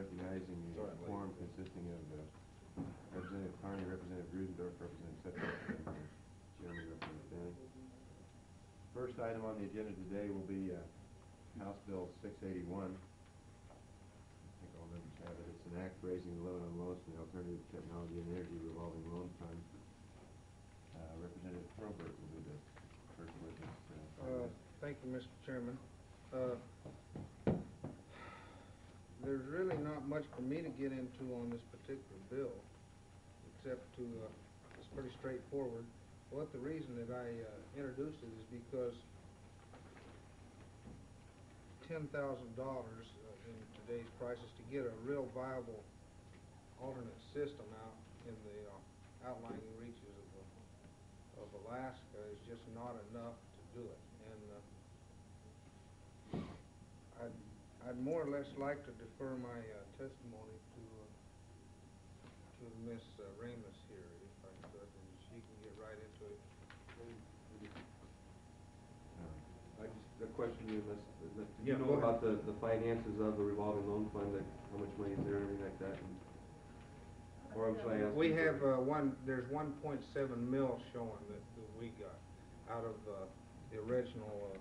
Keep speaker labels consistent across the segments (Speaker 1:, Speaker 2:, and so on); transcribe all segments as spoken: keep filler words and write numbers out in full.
Speaker 1: recognizing a quorum consisting of uh, Representative Carney, Representative Rudendorf, Representative Setzer, and uh, Chairman Representative Fanning. First item on the agenda today will be uh, House Bill six eighty-one. I think all members have it. It's an act raising the limit on loans from the Alternative Technology and Energy Revolving Loan Fund. Uh, Representative Hurlburt will be the first witness. Uh,
Speaker 2: Uh, thank you, Mister Chairman. Uh, there's really not much for me to get into on this particular bill, except to, uh, it's pretty straightforward. What the reason that I uh, introduced it is because ten thousand dollars uh, in today's prices to get a real viable alternate system out in the uh, outlying reaches of, uh, of Alaska is just not enough to do it. And uh, I'd, I'd more or less like to defer my uh, testimony to uh, to Miss Uh, Ramus here, if I could, and she can get right into it.
Speaker 3: I just, the question you, unless, do
Speaker 2: Yeah,
Speaker 3: you
Speaker 2: go
Speaker 3: know
Speaker 2: ahead.
Speaker 3: about the, the finances of the revolving loan fund, like how much money is there, anything like that? And, or should I ask?
Speaker 2: We
Speaker 3: you for-
Speaker 2: have uh, one. There's one point seven mil showing that, that we got out of uh, the original. Uh,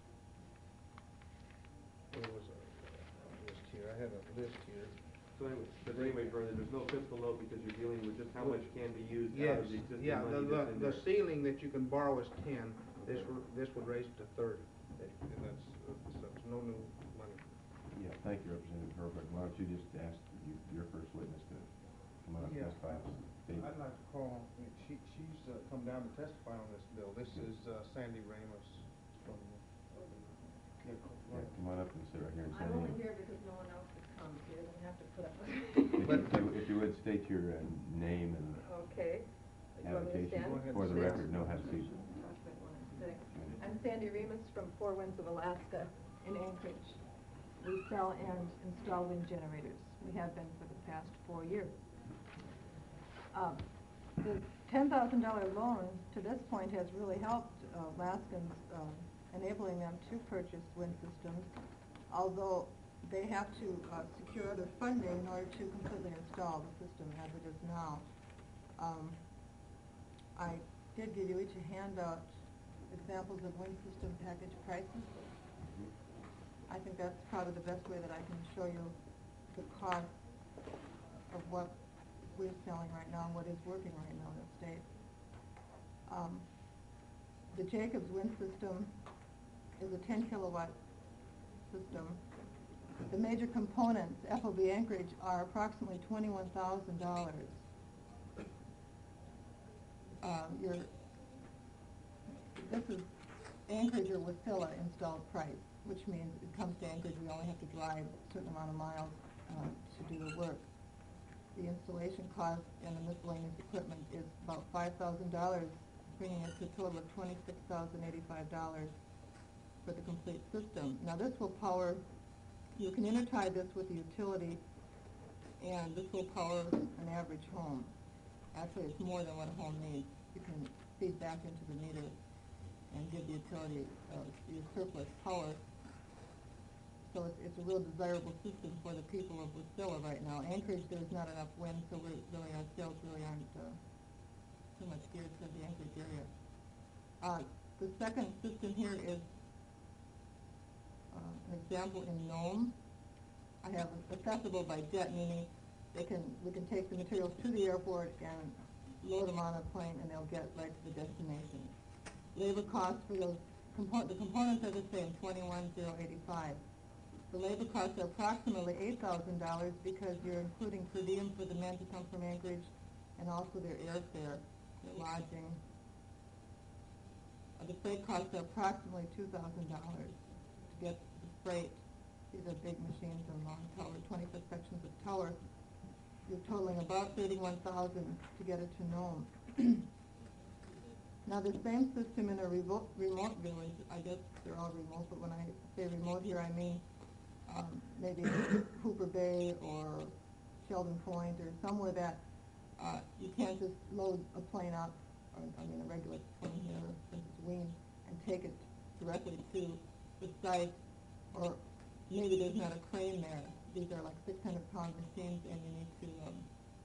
Speaker 2: what was a list here? I have a list here.
Speaker 3: So anyway, but anyway, further, there's no fiscal note because you're dealing with just how much can be used
Speaker 2: Yes.
Speaker 3: out of the existing
Speaker 2: Yeah. The
Speaker 3: money
Speaker 2: the,
Speaker 3: that's in
Speaker 2: the
Speaker 3: there.
Speaker 2: ceiling that you can borrow is ten. This w this would raise it to thirty, and that's uh, so it's no new money.
Speaker 1: Yeah, thank you, Representative Hurlburt. Why don't you just ask you, your first witness to come on up and
Speaker 2: Yeah.
Speaker 1: testify? State-
Speaker 2: I'd like to call. She she's uh, come down to testify on this bill. This is uh, Sandy Ramus from. Uh, yeah,
Speaker 1: Yeah, come on up and sit right here and say.
Speaker 4: I'm only here because no one else has come, so you're gonna have to put up with
Speaker 1: If
Speaker 4: it.
Speaker 1: you, if you- if you would state your uh, name and
Speaker 4: Okay. You want me to
Speaker 1: avocation
Speaker 4: stand?
Speaker 2: Go ahead.
Speaker 1: for the
Speaker 2: Sit.
Speaker 1: record, no, have a seat.
Speaker 4: I'm Sandy Remus from Four Winds of Alaska in Anchorage. We sell and install wind generators. We have been for the past four years. Um, the ten thousand dollar loan to this point has really helped uh, Alaskans, um, enabling them to purchase wind systems, although they have to uh, secure other funding in order to completely install the system as it is now. Um, I did give you each a handout examples of wind system package prices. I think that's probably the best way that I can show you the cost of what we're selling right now and what is working right now in the state. Um, the Jacobs wind system is a ten kilowatt system. The major components, F O B Anchorage, are approximately twenty-one thousand dollars. Uh, your This is Anchorage or Wasilla installed price, which means it comes to Anchorage, we only have to drive a certain amount of miles uh, to do the work. The installation cost and the miscellaneous equipment is about five thousand dollars, bringing it to a total of twenty-six thousand eighty-five dollars for the complete system. Now this will power, you can intertie this with the utility, and this will power an average home. Actually, it's more than what a home needs. You can feed back into the meter and give the utility uh, your surplus power. So it's, it's a real desirable system for the people of Wasilla right now. Anchorage, there's not enough wind, so we're really, our sales really aren't uh, too much geared to the Anchorage area. Uh, the second system here is uh, an example in Nome. I have accessible by jet, meaning they can, we can take the materials to the airport and load them on a plane, and they'll get right to the destination. Labor costs for those components, the components are the same, twenty-one thousand eighty-five. The labor costs are approximately eight thousand dollars because you're including per diem for the men to come from Anchorage and also their airfare, their lodging. Uh, the freight costs are approximately two thousand dollars to get the freight. These are big machines and long tower, twenty-foot sections of tower. You're totaling about thirty-one thousand dollars to get it to Nome. Now, the same system in a remote, remote village, I guess they're all remote, but when I say remote here, I mean um, maybe Hooper Bay or Sheldon Point or somewhere that uh, you can't just load a plane up, or, I mean a regular plane here, since it's Wien, and take it directly to the site, or maybe there's not a crane there
Speaker 5: these are like six hundred pound machines, and you need to, um,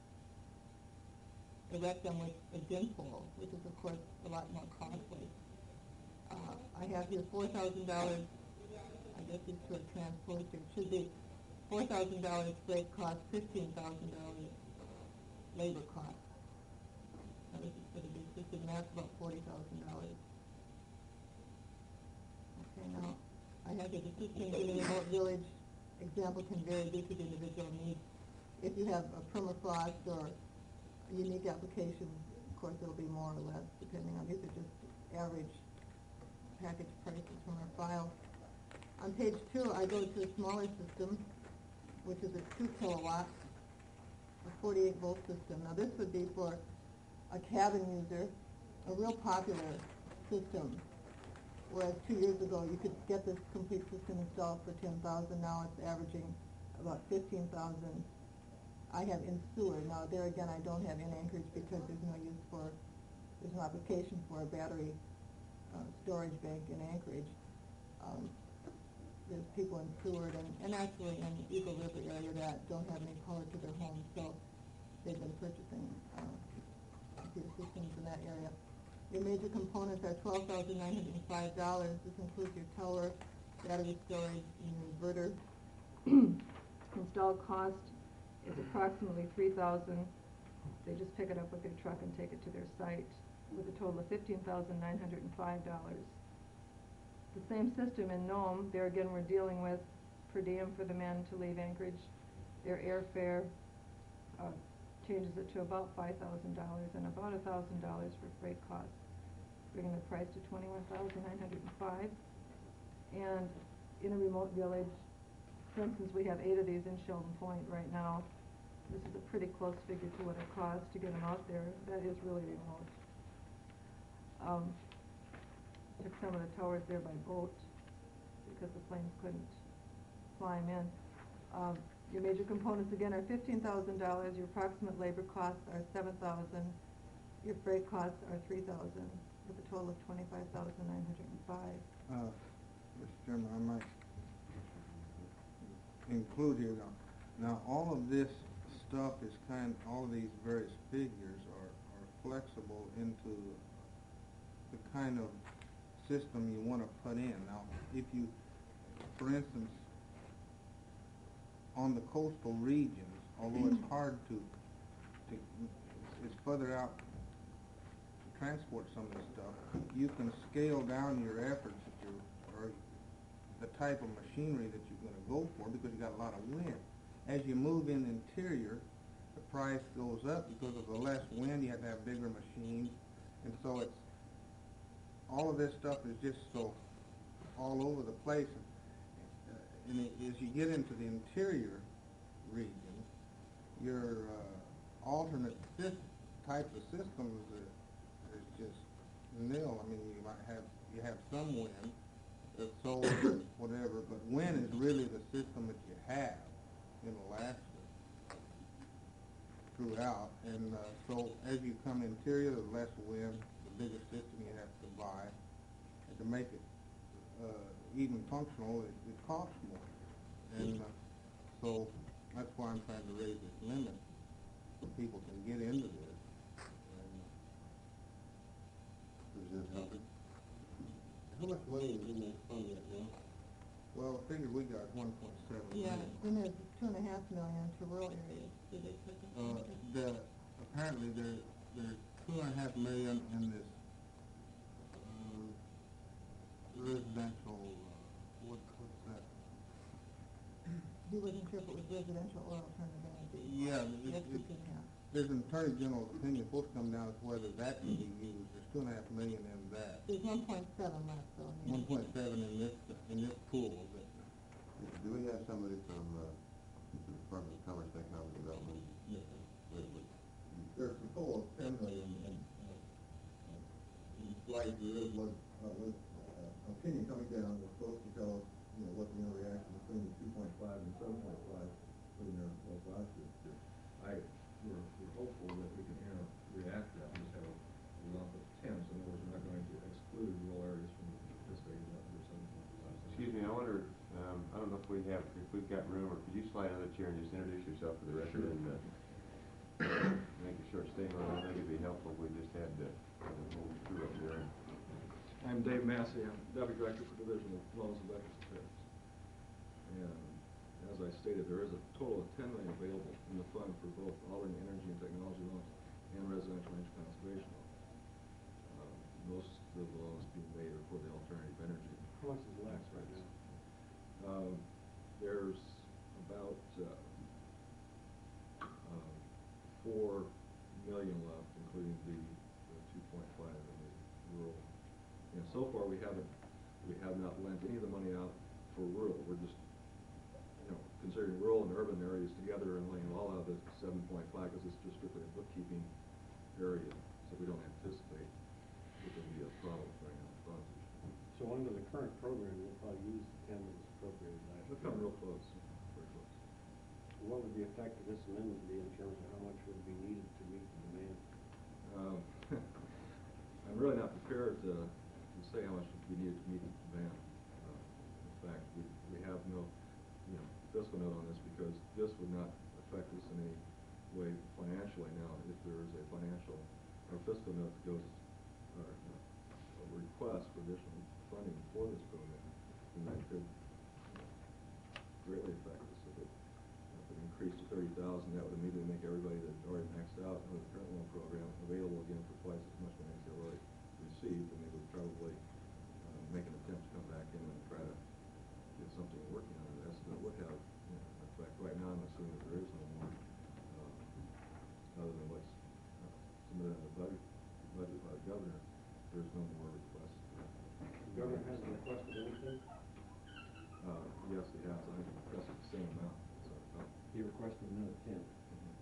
Speaker 5: erect them with a din pole, which is of course a lot more costly. Uh, I have here four thousand dollars, I guess these two are transposed here, it should be four thousand dollars freight cost, fifteen thousand dollars labor cost. Now this is for the big system, that's about forty thousand dollars. Okay, now, I have here the systems in a remote village. Example can vary due to the individual needs. If you have a permafrost or a unique application, of course it'll be more or less, depending on, these are just average package prices from our file. On page two, I go to a smaller system, which is a two kilowatt, a forty-eight volt system. Now this would be for a cabin user, a real popular system. Whereas two years ago, you could get this complete system installed for ten thousand. Now it's averaging about fifteen thousand. I have in sewer. Now there again, I don't have in Anchorage because there's no use for, there's no application for a battery uh, storage bank in Anchorage. Um, there's people in Seward and, and actually in Eagle River area that don't have any power to their homes, so they've been purchasing uh, computer systems in that area. Your major components are twelve thousand nine hundred five dollars. This includes your tower, battery storage, and your inverter.
Speaker 4: Installed cost is approximately three thousand dollars. They just pick it up with their truck and take it to their site, with a total of fifteen thousand nine hundred five dollars. The same system in Nome, there again we're dealing with per diem for the men to leave Anchorage. Their airfare uh, changes it to about five thousand dollars and about one thousand dollars for freight costs, bringing the price to twenty-one thousand nine hundred five dollars. And in a remote village, for instance, we have eight of these in Sheldon Point right now. This is a pretty close figure to what it costs to get them out there. That is really remote. Um, took some of the towers there by boat because the planes couldn't fly them in. Um, your major components again are fifteen thousand dollars. Your approximate labor costs are seven thousand dollars. Your freight costs are three thousand dollars, with a total of twenty-five thousand nine hundred five dollars.
Speaker 2: Uh, Mister Chairman, I might include here now, now all of this stuff is kind, all of these various figures are, are flexible into the kind of system you want to put in. Now, if you, for instance, on the coastal regions, although it's hard to, to, it's further out to transport some of this stuff, you can scale down your efforts that you're, or the type of machinery that you're going to go for because you got a lot of wind. As you move in interior, the price goes up because of the less wind. You have to have bigger machines, and so it's all of this stuff is just so all over the place. Uh, and it, as you get into the interior region, your uh, alternate types of systems uh, is just nil. I mean, you might have you have some wind, uh, solar, whatever, but wind is really the system that you have in Alaska throughout. And uh, so as you come interior, the less wind, the bigger system you have to buy. And to make it uh, even functional, it, it costs more. And uh, so that's why I'm trying to raise this limit so people can get into this. And,
Speaker 6: Representative Hubbard? How much money is in that fund right now?
Speaker 2: well, the figure we got is one point seven
Speaker 5: Yeah,
Speaker 2: million.
Speaker 5: then there's two and a half million to rural areas. Did they put that?
Speaker 2: Uh, the, apparently there, there's two and a half million in this, uh, residential, uh, what, what's that?
Speaker 5: He wasn't sure if it was residential or alternative energy.
Speaker 2: Yeah, it,
Speaker 5: That's
Speaker 2: it,
Speaker 5: the two and a half.
Speaker 2: there's an Attorney General's opinion supposed to come down as whether that can be used. There's two and a half million in that.
Speaker 5: There's one point seven left, though. yeah.
Speaker 2: One point seven in this, in this pool, but
Speaker 6: Do we have somebody from, uh, the Department of Commerce and Economic Development? Yes, sir. Wait, wait.
Speaker 7: There's a total of ten million, and, uh, uh, in slide, there is one, uh, with, uh, opinion coming down, we're supposed to tell us, you know, what the interaction between the two point five and seven point five, putting there, well, last year.
Speaker 8: I, we're, we're hopeful that we can interact that, we just have a lump of ten, so in other words, we're not going to exclude rural areas from participating in that under seven point five.
Speaker 1: Excuse me, I wonder, um, I don't know if we have, if we've got room, or could you slide find another chair and just introduce yourself for the record and, uh, make a short statement. I think it'd be helpful if we just had, uh, had a little crew up there.
Speaker 8: I'm Dave Massey, I'm Deputy Director for Division of Loans and Veterans Affairs. And as I stated, there is a total of ten million available in the fund for both alternate energy and technology loans and residential energy conservation loans. Um, Most of the loans being made are for the alternative energy.
Speaker 3: How much is left right now?
Speaker 8: Um, there's about, uh, uh, four million left, including the, the two point five in the rural. And so far, we haven't, we have not lent any of the money out for rural. We're just, you know, considering rural and urban areas together and laying it all out at seven point five, because it's just strictly a bookkeeping area, so we don't anticipate it will be a problem right now. Funds.
Speaker 3: So under the current program, you'll probably use the ten that was appropriated last year.
Speaker 8: We've come real close, very close.
Speaker 3: What would the effect of this amendment be in terms of how much would be needed to meet the demand?
Speaker 8: Um, I'm really not prepared to, to say how much we need to meet the demand. Uh, in fact, we, we have no, you know, fiscal note on this because this would not affect us in any way financially. Now, if there is a financial or fiscal note that goes, or uh, a request for additional funding for this program, then that could greatly affect us. If it, if it increased to thirty thousand, that would immediately make everybody that already maxed out under the current loan program available again for twice as much money as they already received, and they would probably uh, make an attempt to come back in and try to get something working on it. That's that would have, you know, an effect. Right now, I'm assuming that there is no more, uh, other than what's uh, submitted in the budget, budget by the governor. There's no more requests.
Speaker 3: The government hasn't requested anything?
Speaker 8: Uh, yes, he has. I think he requested the same amount. So, uh,
Speaker 3: He requested another ten.
Speaker 8: mhm.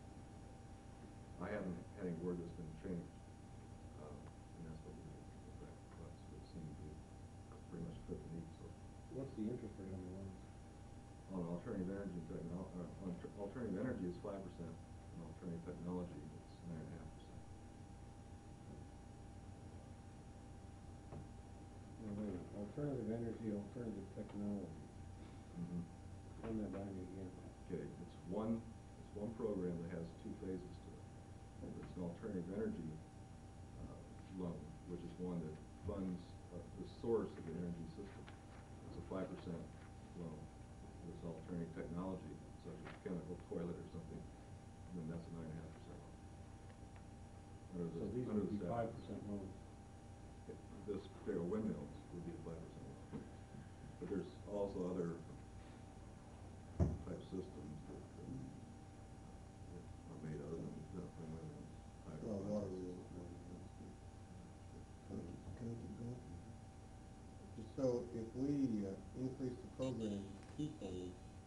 Speaker 8: I haven't had any word that's been changed, uh, and that's what we request. It seemed to pretty much fit the need. So,
Speaker 3: What's the interest rate on the loans?
Speaker 8: on alternative energy and technol, uh, on tr- alternative energy is five percent, and alternative technology is nine and a half percent.
Speaker 3: No, wait a minute. Alternative energy, alternative technology.
Speaker 8: Mm-hmm.
Speaker 3: Run that by me again.
Speaker 8: Okay, it's one, it's one program that has two phases to it. It's an alternative energy uh, loan, which is one that funds uh, the source of the energy system. It's a five percent loan. It's alternative technology, such as chemical toilet or something, and then that's a nine and a half percent loan. Under
Speaker 3: So
Speaker 8: the-
Speaker 3: these
Speaker 8: under
Speaker 3: would
Speaker 8: the
Speaker 3: be
Speaker 8: statute.
Speaker 3: five percent loans.
Speaker 8: This particular windmills would be a five percent loan. But there's also other type systems that, uh, that are made other than, than from windmills.
Speaker 7: Well, water wheels. So if we uh, increase the program twofold,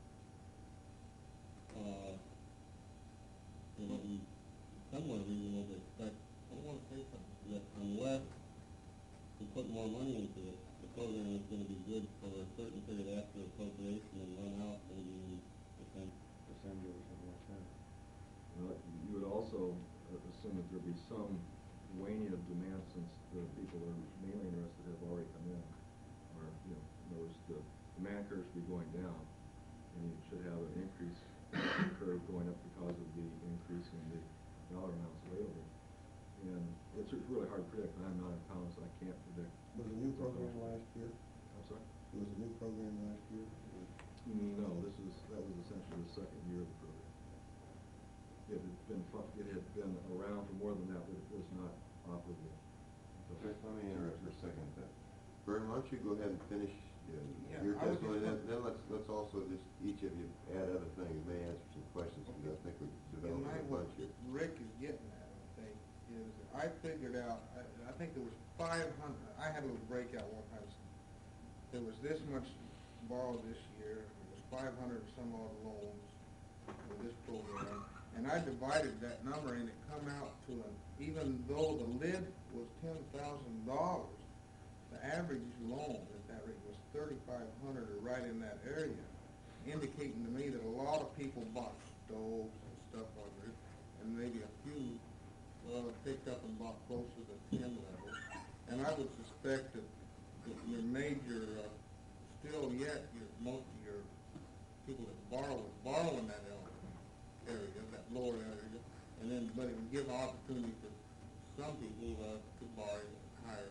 Speaker 7: uh, it would be somewhat reasonable to expect, I don't want to say something, that unless we put more money into it, the program is going to be good for a certain period after appropriation and run out maybe in December.
Speaker 3: December or something like that.
Speaker 8: Well, you would also uh, assume that there'd be some waning of demand since the people that are mainly interested have already come in. Or, you know, in other words, the demand curve should be going down, and you should have an increase curve going up because of the increase in the dollar amounts available. And it's really hard to predict. I'm not an economist, I can't predict.
Speaker 7: Was a new program last year?
Speaker 8: I'm sorry?
Speaker 7: It was a new program last year?
Speaker 8: No, this is, that was essentially the second year of the program. It had been, fu- it had been around for more than that, but it was not operable.
Speaker 1: Chris, let me interrupt for a second. Uh, Vern, why don't you go ahead and finish uh,
Speaker 2: Yeah,
Speaker 1: your
Speaker 2: I was
Speaker 1: testimony,
Speaker 2: just-
Speaker 1: then, then let's, let's also just, each of you add other things, may answer some questions, because I think we've
Speaker 2: In
Speaker 1: developed
Speaker 2: my,
Speaker 1: a
Speaker 2: what
Speaker 1: bunch here.
Speaker 2: Rick is getting at, I think, is I figured out, I, I think there was five hundred, I had a little breakout one time. There was this much borrowed this year, there was five hundred and some odd loans with this program, and I divided that number and it come out to an, even though the lid was ten thousand dollars, the average loan at that rate was thirty-five hundred or right in that area, indicating to me that a lot of people bought stoves and stuff like this, and maybe a few uh, picked up and bought closer to ten level. And I would suspect that, that your major, uh, still yet, your, most of your people that borrow with
Speaker 7: borrow in that area, that lower area, and then, but it would give opportunity for some people, uh, to borrow higher.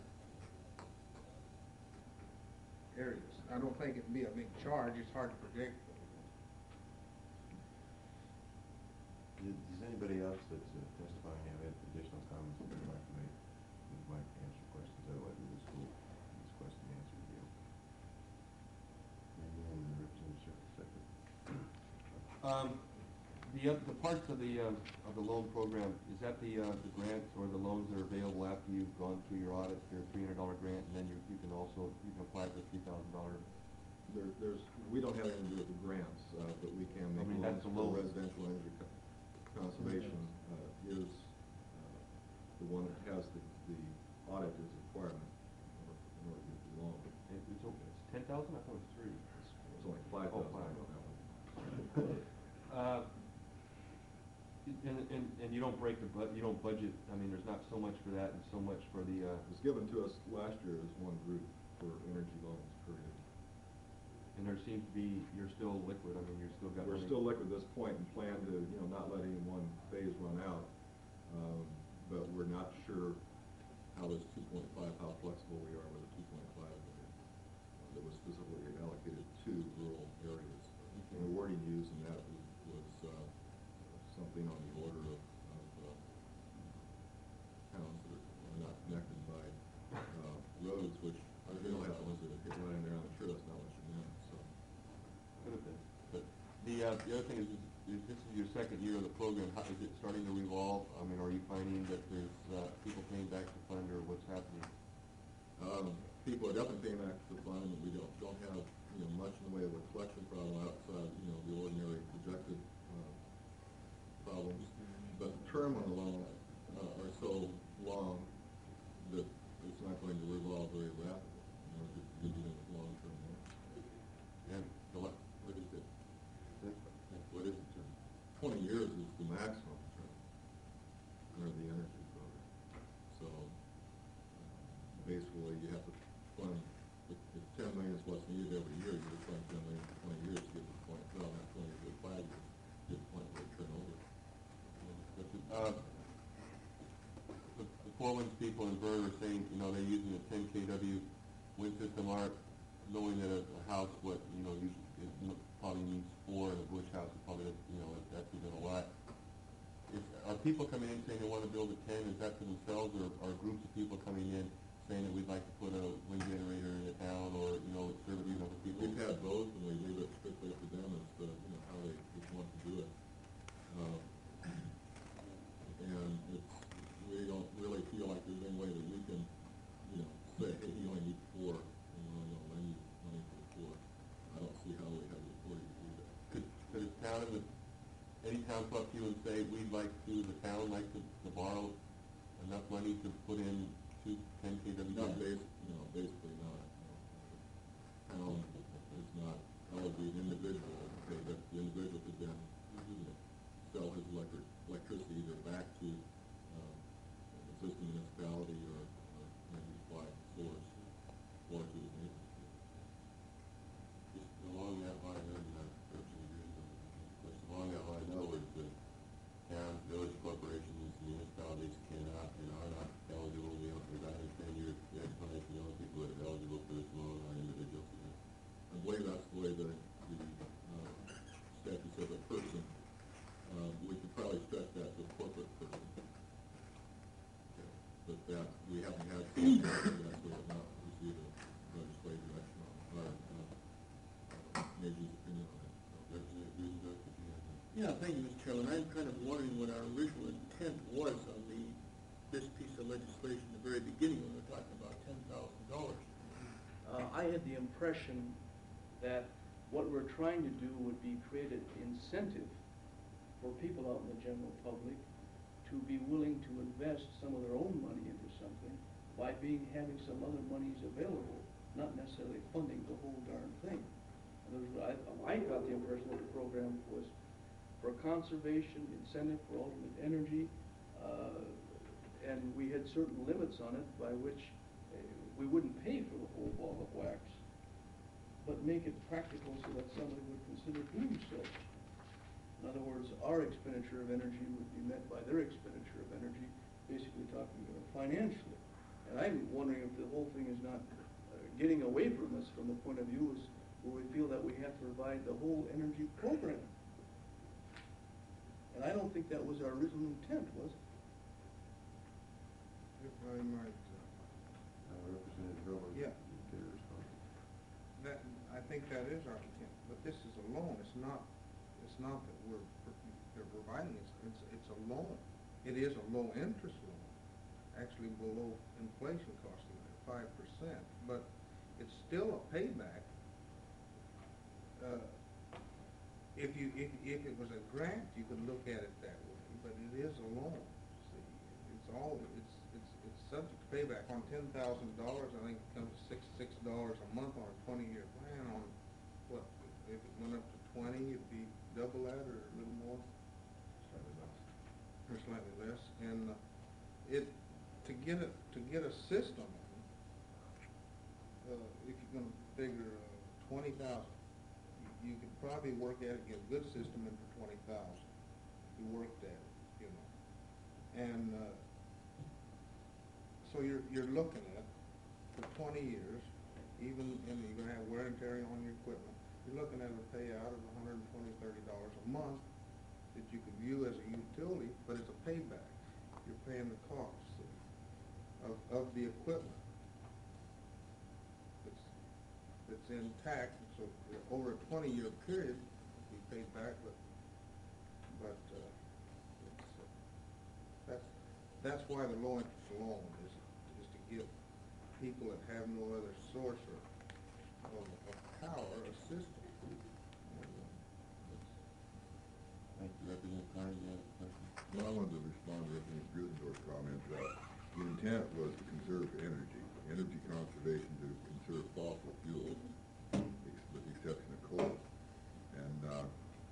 Speaker 2: areas. I don't think it'd be a big charge, it's hard to predict.
Speaker 1: Does does anybody else that's uh, testifying have any additional comments that they'd like to make? We might answer questions, otherwise we just go this question and answer deal. And then Representative Secretary.
Speaker 3: Um, the, oth- the parts of the, um, of the loan program, is that the, uh, the grants or the loans that are available after you've gone through your audit, your three hundred dollar grant, and then you, you can also, you can apply for a three thousand dollar?
Speaker 8: There, there's, we don't have anything to do with the grants, uh, but we can
Speaker 3: I
Speaker 8: make
Speaker 3: mean,
Speaker 8: loans
Speaker 3: that's a
Speaker 8: for
Speaker 3: loan.
Speaker 8: residential energy co- conservation, uh, is, uh, the one that has the, the audit as a requirement in order, in order to get the loan.
Speaker 3: It, it's, o- it's ten thousand, I thought it was three.
Speaker 8: It's only five
Speaker 3: Oh,
Speaker 8: thousand
Speaker 3: five.
Speaker 8: on that one.
Speaker 3: Uh, and, and, and you don't break the bu, you don't budget, I mean, there's not so much for that and so much for the, uh,
Speaker 8: It was given to us last year as one group for energy loans created.
Speaker 3: and there seems to be, you're still liquid, I mean, you're still got
Speaker 8: We're
Speaker 3: money.
Speaker 8: still liquid at this point and plan to, you know, not let any one phase run out. Um, but we're not sure how this two point five, how flexible we are with the two point five million uh, that was specifically allocated to rural areas. And the wording used in that was, was, uh, something on the order of, of, uh, towns that are not connected by, uh, roads, which, you know, have ones that are hit right in there, I'm sure that's not what you meant, so.
Speaker 3: Could have been. But the, uh, the other thing is, is, is this is your second year of the program, how, is it starting to revolve? I mean, are you finding that there's, uh, people paying back the fund, or what's happening?
Speaker 8: Um, people are definitely paying back to the fund, and we don't, don't have, you know, much in the way of a collection problem outside, you know, the ordinary projected, uh, problems. But the term on the loans, uh, are so long that it's not going to revolve very rapidly, you know, if you're dealing with long-term loans.
Speaker 1: And the, la-
Speaker 8: What is it?
Speaker 1: what is the term?
Speaker 8: Twenty years is the maximum term under the energy program. So, uh, basically, you have to fund, if, if ten million is what's needed every year, you would fund ten million for twenty years to get to the point, well, not twenty years, but five years, to get to the point where you turn over.
Speaker 3: But the, uh, the, the Four Winds people in Vernon are saying, you know, they're using a ten K W wind system, are knowing that a, a house, what, you know, you, it n- probably needs four, and a bush house is probably, you know, that's even a lot. Is, are people coming in saying they want to build a ten, is that for themselves, or are groups of people coming in saying that we'd like to put a wind generator in the town, or, you know, serve it, you know, for people?
Speaker 8: We've had both, and we leave it strictly up to them as to, you know, how they just want to do it. Uh, And it's, we don't really feel like there's any way that we can, you know, say, hey, you only need four, and we're only gonna lend you money for the four. I don't see how we have the authority to do that.
Speaker 3: Could, could a town, in the, any town come up to you and say, we'd like to, the town like to, to borrow enough money to put in two ten K W?
Speaker 8: Not basic, no, basically not. no. Town is not eligible, individual, okay, but the individual could then, you know, sell his electric, electricity either back to, um, existing municipality or, or maybe supply source, or to his neighbors.
Speaker 1: Just along that line, and uh, Representative Griswold, just along that line, in other words, the towns, village corporations, municipalities cannot and are not eligible, we don't, as I understand your, your explanation, the only people that are eligible for this loan are individuals.
Speaker 8: I believe that's the way the, the, uh, statute says a person, uh, we could probably stretch that to a corporate person. But that, we haven't had, that, we have not received a legislative direction on, or, uh, Major's opinion on it. So,
Speaker 1: Representative Griswold, if you have any.
Speaker 7: Yeah, thank you, Mister Chairman. I'm kind of wondering what our original intent was on the, this piece of legislation at the very beginning when we were talking about ten thousand dollars.
Speaker 9: Uh, I had the impression that what we're trying to do would be create an incentive for people out in the general public to be willing to invest some of their own money into something by being, having some other monies available, not necessarily funding the whole darn thing. In other words, I, I got the impression that the program was for conservation, incentive for alternate energy, uh, and we had certain limits on it by which uh, we wouldn't pay for the whole ball of wax, but make it practical so that somebody would consider doing so. In other words, our expenditure of energy would be met by their expenditure of energy, basically talking uh, financially. And I'm wondering if the whole thing is not uh, getting away from us from the point of view is where we feel that we have to provide the whole energy program. And I don't think that was our original intent, was it?
Speaker 2: If I might, uh,
Speaker 1: Uh, Representative Hurlbut.
Speaker 2: Yeah.
Speaker 1: you can respond.
Speaker 2: that, I think that is our intent, but this is a loan, it's not, it's not that we're, they're providing, it's, it's, it's a loan. It is a low interest loan, actually below inflation costing at five percent, but it's still a payback. Uh, If you, if, if it was a grant, you could look at it that way, but it is a loan, see, it's all, it's, it's, it's subject to payback. On ten thousand dollars, I think it comes to six, six dollars a month on a twenty-year plan. On, what, if it went up to twenty, it'd be double that or a little more? Slightly less. Or slightly less, and, uh, it, to get a, to get a system, uh, if you're gonna figure, uh, twenty thousand, you could probably work at it, get a good system in for twenty thousand. You worked at it, you know. And, uh, so you're, you're looking at, for twenty years, even, and you're gonna have wear and tear on your equipment, you're looking at a payout of a hundred and twenty, thirty dollars a month that you could view as a utility, but it's a payback. You're paying the costs of, of the equipment. It's, it's intact, so over a twenty-year period, you pay back, but, but, uh, it's, uh, that's, that's why the low interest loan is, is to give people that have no other source of, of, of power, assistance.
Speaker 3: Thank you, Representative Carney, you have a question?
Speaker 6: Well, I wanted to respond to Representative Grudendorf's comment that the intent was to conserve energy, energy conservation to conserve fossil fuels, ex- with the exception of coal. And, uh,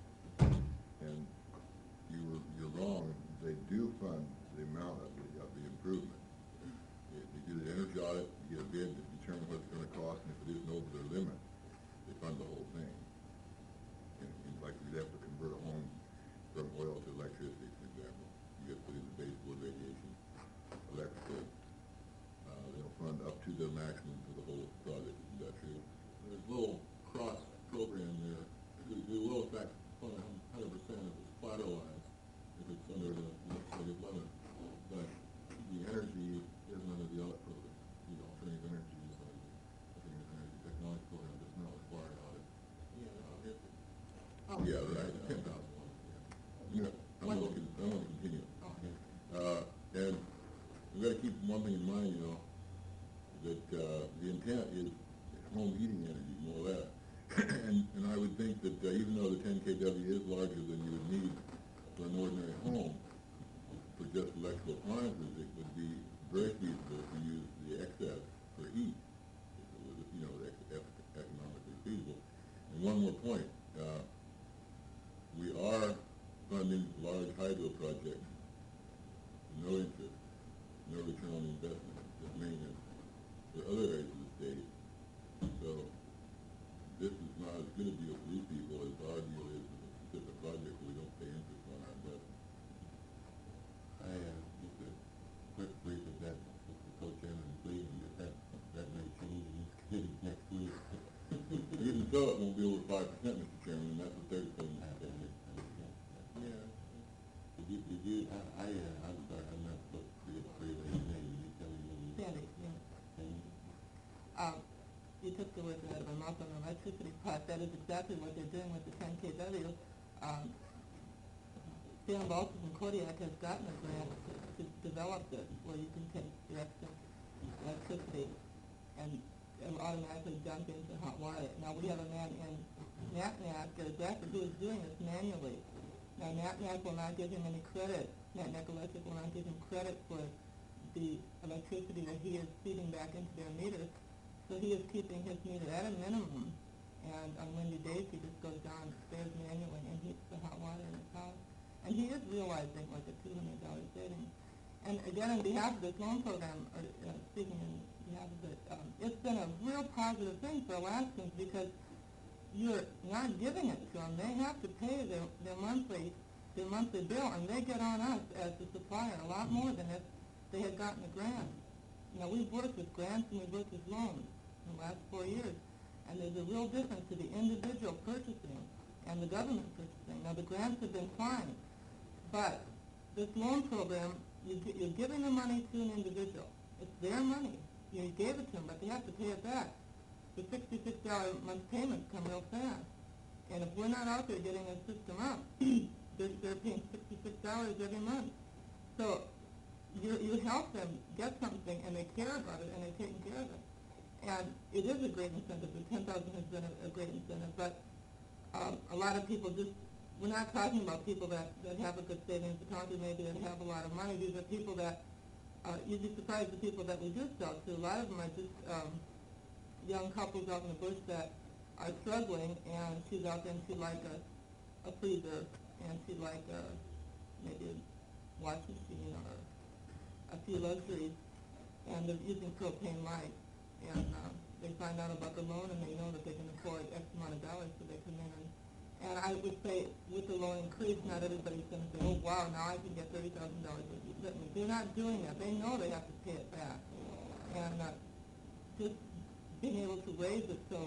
Speaker 6: and you were, you're wrong, they do fund the amount of the, of the improvement. If you do the energy audit, you get a bid to determine what it's gonna cost, and if it isn't over their limit, they fund the whole thing. And, and like we'd have to convert a home from oil to electricity, for example. You get put in the baseboard radiation, electrical. Uh, they'll fund up to the maximum for the whole project. Is that true?
Speaker 3: There's a little cross program there. We, we will in fact fund one hundred percent if it's collateralized, if it's under the legislative limit. But the energy isn't under the audit program. The alternative energy is under the alternative energy technology program. Does not require an audit. Yeah, if,
Speaker 5: Oh.
Speaker 3: yeah, right. Ten thousand. Yeah, I'm
Speaker 5: One-
Speaker 3: looking, I'm gonna continue.
Speaker 5: Okay.
Speaker 3: Uh, and we've got to keep one thing in mind, you know, that, uh, the intent is home heating energy, more or less. and, and I would think that, uh, even though the ten K W is larger than you would need for an ordinary home, for just electrical appliances, it would be very feasible to use the excess for heat, if it was, you know, ec- ec- economically feasible. And one more point, uh, we are funding large hydro projects, no interest, no return on investment, just maintenance for other areas of the state. So this is not as good a deal for these people as our deal is with a specific project where we don't pay interest on our investment. I, uh, just a quick brief of that, Mister Co-Chairman, please, and that, that may change in this committee next week. Even so, it won't be over five percent, Mister Chairman, and that's what they're saying. Yeah. Did you, did you, I, I, uh, I'm sorry, I'm not supposed to be a free lady name, you tell me when you.
Speaker 5: Sandy, yeah.
Speaker 3: Sandy?
Speaker 5: Um, you took the words out of my mouth on the electricity part. That is exactly what they're doing with the ten K W. Um, Sam Baltus and Kodiak has gotten a grant to, to develop this, where you can take your excess electricity and, and automatically dump into hot water. Now, we have a man in Natnac, uh, Bradford, who is doing this manually. Now, Natnac will not give him any credit. Natnac Electric will not give him credit for the electricity that he is feeding back into their meters. So he is keeping his meter at a minimum, and on windy days he just goes down, spares manually, and heats the hot water in his house. And he is realizing like a two hundred dollar savings. And again, on behalf of this loan program, or uh, speaking on behalf of it, um, it's been a real positive thing for Alaskans because you're not giving it to them. They have to pay their, their monthly, their monthly bill, and they get on us as the supplier a lot more than if they had gotten a grant. Now, we've worked with grants and we've worked with loans in the last four years, and there's a real difference to the individual purchasing and the government purchasing. Now, the grants have been fine, but this loan program, you, gi- you're giving the money to an individual. It's their money. You gave it to them, but they have to pay it back. The sixty-six dollar a month payments come real fast. And if we're not out there getting a system up, they're, they're paying sixty-six dollars every month. So you, you help them get something, and they care about it, and they're taking care of it. And it is a great incentive. The ten thousand has been a, a great incentive, but um, a lot of people just, we're not talking about people that, that have a good savings account or maybe that have a lot of money. These are people that, uh, you'd be surprised the people that we do sell to. A lot of them are just um, young couples out in the bush that are struggling, and she's out there and she'd like a, a freezer, and she'd like a, maybe a washing machine or a few luxuries, and they're using propane light, and uh, they find out about the loan and they know that they can afford X amount of dollars, so they come in. And, and I would say with the loan increase, not everybody's going to say, oh wow, now I can get thirty thousand dollars with you. They're not doing that. They know they have to pay it back. And uh, just being able to raise it so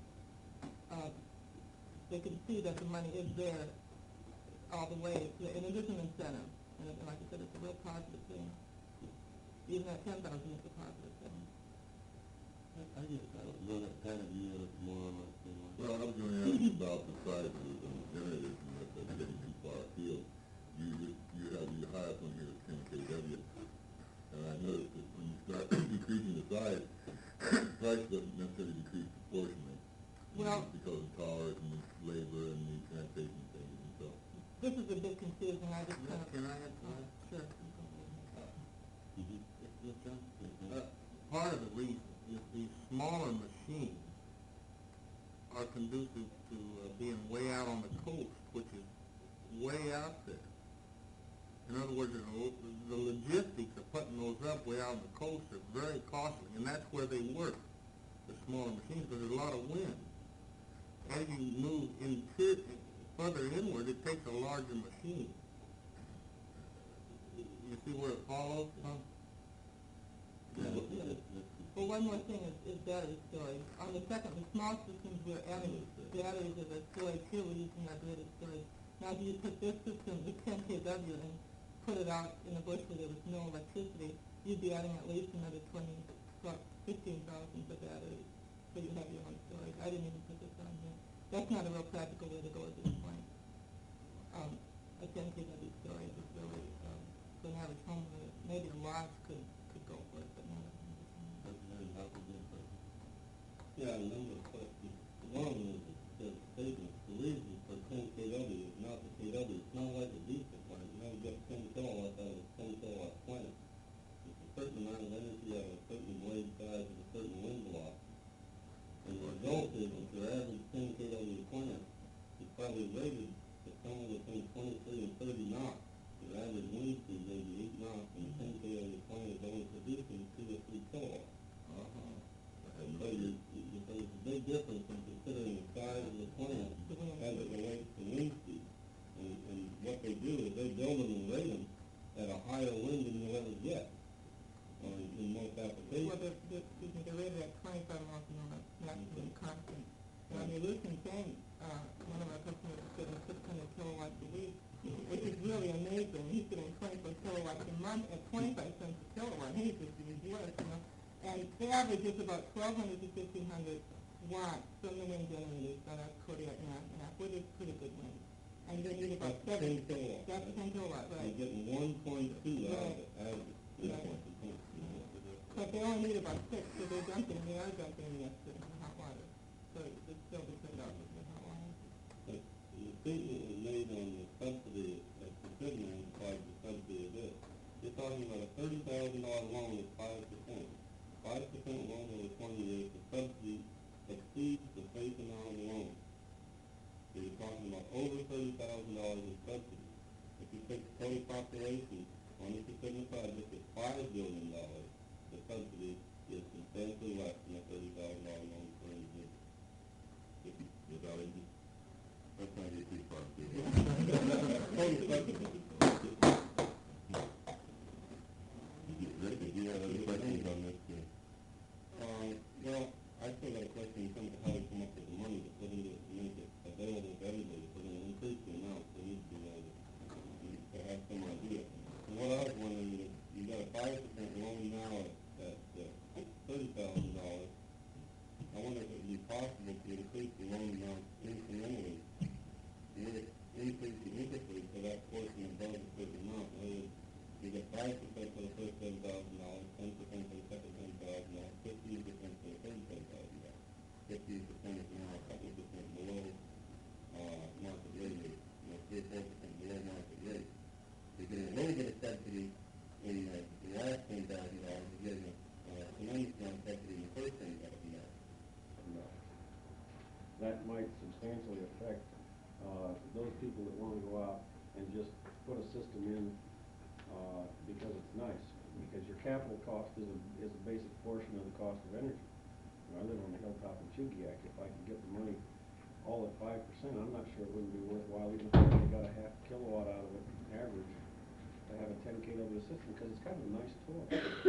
Speaker 5: uh, they can see that the money is there all the way, and it is an incentive. And, it, and like I said, it's a real positive thing. Even at ten thousand, it's a positive thing.
Speaker 3: I, I guess I don't know that kind of you know, more on that thing.
Speaker 6: Well, I was going to ask you about the size of the generators, and if they're getting too far afield. You, you, you have, your highest one here is ten K W, and I noticed that when you start decreasing the size, the price doesn't necessarily decrease proportionally.
Speaker 5: Well,
Speaker 6: Because of towers and the labor and the transportation things and so.
Speaker 5: this is a bit confusing. I just kind of...
Speaker 3: Can I add to that?
Speaker 5: Sure.
Speaker 3: Mm-hmm.
Speaker 7: Uh, part of the reason is these smaller machines are conducive to uh, being way out on the coast, which is way out there. In other words, the lo- the logistics of putting those up way out on the coast are very costly, and that's where they work, the smaller machines, because there's a lot of wind. As you move in further inward, it takes a larger machine. You see where it follows? Huh?
Speaker 5: Well, one more thing is, is battery storage. On the second, the small systems, we're adding batteries as a storage. Here we're using that greater storage. Now, if you put this system, the ten K W, and put it out in a bush where there was no electricity, you'd be adding at least another twenty, fifteen thousand for batteries. So you have your own storage. I didn't even put this on here. That's not a real practical way to go at this point. Um, a ten K W storage is really, um, for an average homeowner, maybe a lodge could, could go for it, but not a
Speaker 10: Yeah, a number of questions. One of them is the statement. The reason for ten K W is not the K W. It's not like a diesel plant. You know, you get ten kilowatts out of a ten kilowatt plant. It's a certain amount of energy out of a certain blade size and a certain wind velocity. And the result is that your average ten K W plant is probably rated at somewhere between twenty-three and thirty knots. Your average wind speed may be eight knots, and the ten K W plant is only producing two or three kilowatts.
Speaker 6: Uh-huh.
Speaker 10: And so you, you, you, there's a big difference in considering the size of the plant as it relates to wind speed. And, and what they do is they build them and rate them at a higher wind than you'll ever get, or in, in most
Speaker 5: Well,
Speaker 10: applications.
Speaker 5: they're, they're, excuse me, they're rated at twenty-five miles an hour, not even constant. Now, the Aleutian thing, uh, one of our customers is getting six hundred kilowatts a week, which is really amazing. He's getting twenty-four kilowatts a month at twenty-five cents a kilowatt. He's just even worse, you know. And the average is about twelve hundred to fifteen hundred watts from the wind generators that are Kodiak and Mackinac, which is pretty good wind. And they need about
Speaker 10: That's
Speaker 5: seven,
Speaker 10: ten kilowatts.
Speaker 5: that's ten kilowatts, right.
Speaker 10: You're getting one point two out of
Speaker 5: Right.
Speaker 10: it, average.
Speaker 5: Right. But they only need about six, so they're dumping, they are dumping the extra in hot water. So it's still the trade-off with the hot water.
Speaker 10: But the statement was made on the subsidy, that considering like the subsidy of this. You're talking about a thirty thousand dollar loan at five percent. Five percent loan over twenty years, the subsidy exceeds the face amount of the loan. So you're talking about over thirty thousand dollars in subsidy. If you take the total population, twenty percent of the budget is five billion dollars. The subsidy is substantially less than a thirty thousand dollar loan for an individual. If you, without any, let's not get too far through it. Total subsidy. Rick, did you have any questions on this? Uh, well, I still got a question in terms of how we come up with the money to put into it, to make it available to everybody. If we're gonna increase the amount, we need to be able to, to have some idea. And what I was wondering is, you got a five percent loan now at, at uh, thirty thousand dollars. I wonder if it would be possible to increase the loan amount incrementally, and increase the interest rate for that portion above a certain amount. In other words, you get five percent for the first seven thousand dollars, ten percent for the second ten thousand dollars, fifteen percent for the third ten thousand dollars. Fifteen percent is now a couple of percent below uh, market rate, you know, three or four percent below market rate. You're getting a little bit of subsidy in uh, the last ten thousand dollars. You're getting a uh, tremendous amount of subsidy in the first ten thousand dollars.
Speaker 11: No. That might substantially affect uh, those people that want to go out and just put a system in uh, because it's nice. Because your capital cost is a, is a basic portion of the cost of energy. You know, I live on the hilltop in Chugiak. If I could get the money all at five percent, I'm not sure it wouldn't be worthwhile even if I only got a half kilowatt out of it average to have a ten K W system, because it's kind of a nice toy.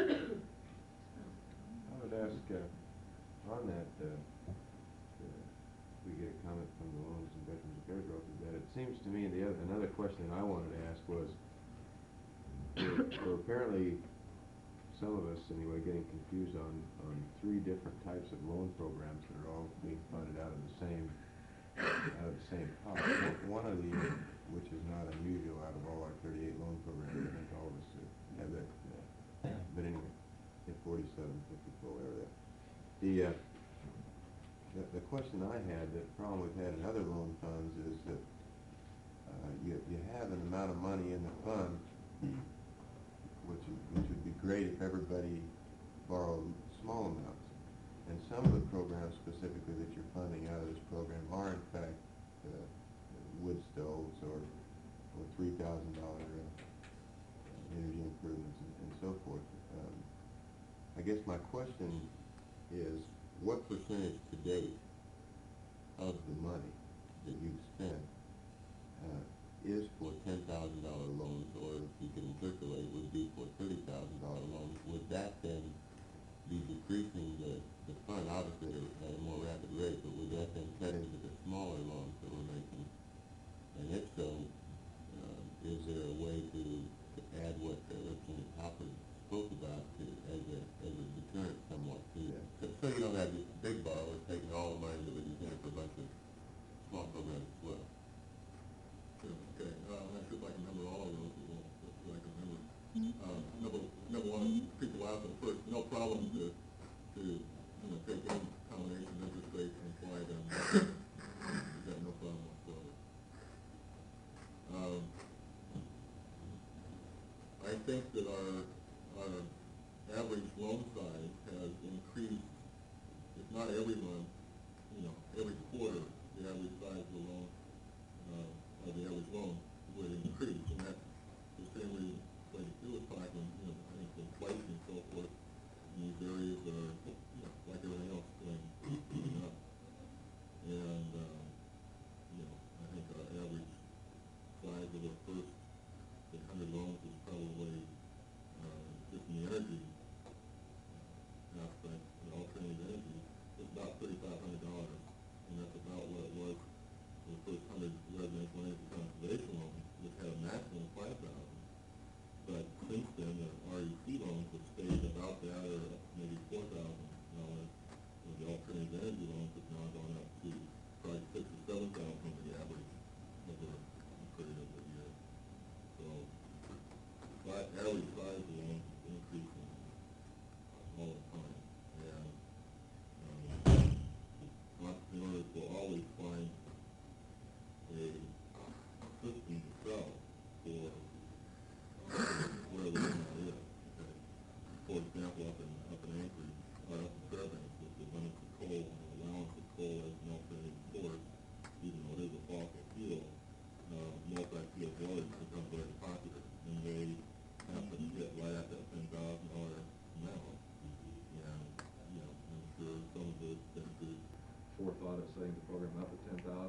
Speaker 1: I would ask, uh, on that, uh, uh, we get a comment from the Loans and Veterans Affairs Office, that it seems to me, the other, another question I wanted to ask was, we're, we're apparently, some of us anyway, getting confused on, on three different types of loan programs that are all being funded out of the same, out of the same pot. One of the, which is not unusual out of all our thirty-eight loan programs, I think all of us have that, uh, but anyway, at forty-seven fifty-four, whatever that. The, uh, the, the question I had, the problem we've had in other loan funds is that uh, you, you have an amount of money in the fund, which, is, which would be great if everybody borrowed small amounts. And some of the programs specifically that you're funding out of this program are in fact uh, wood stoves or, or three thousand dollar uh, energy improvements and, and so forth. Um, I guess my question is,
Speaker 3: What percentage to date
Speaker 1: of the money that you've spent uh, is for ten thousand dollar loans, or if you can circulate, would be for thirty thousand dollar loans? Would that then be decreasing the, the fund, obviously at a more rapid rate, but would that then cut into the smaller loans that we're making? And if so, uh, is there a way to, to add what uh, Representative Hopper spoke about to, as a as a deterrent somewhat to that? So, so you don't have this big borrower taking all the money that would be using for a bunch of small programs as well.
Speaker 6: Yeah, okay, uh, I should like to remember all of those, well, that's what I can remember. Uh, number, number one, people ask them first, no problem to, to, you know, take any combination of interest rates and apply them. We've got no problem whatsoever. Um, I think that our, our average loan size has increased, if not every month, you know, every quarter, the average size of the loan, uh, of the average loan would increase, and that's the same reason like you were talking, you know, I think inflation and so forth, these areas are, you know, like everything else, going, going up. And, uh, you know, I think our average size of the first eight hundred loans is probably, uh, just in the energy aspect, the alternative energy, it's about thirty-five hundred dollars, and that's about what it was for the first hundred residential energy conservation loans, which had a maximum of five thousand. But since then, the R E C loans have stayed about that, or maybe four thousand dollars. The alternative energy loans have now gone up to probably six or seven thousand on the average over a period of a year. So, that average size of the loans is increasing all the time. And um, entrepreneurs will always find a system to sell for whatever the amount is. Okay. For example, up in up in Anchorage, or up in Fairbanks, with the limits of coal and the allowance of coal as an alternative source, even though it is a fossil fuel, uh, multi-fuel boilers become very popular, and they happen to get right at that ten thousand dollar amount. And you know, I'm sure some of the senators
Speaker 8: Forethought of setting the program up at ten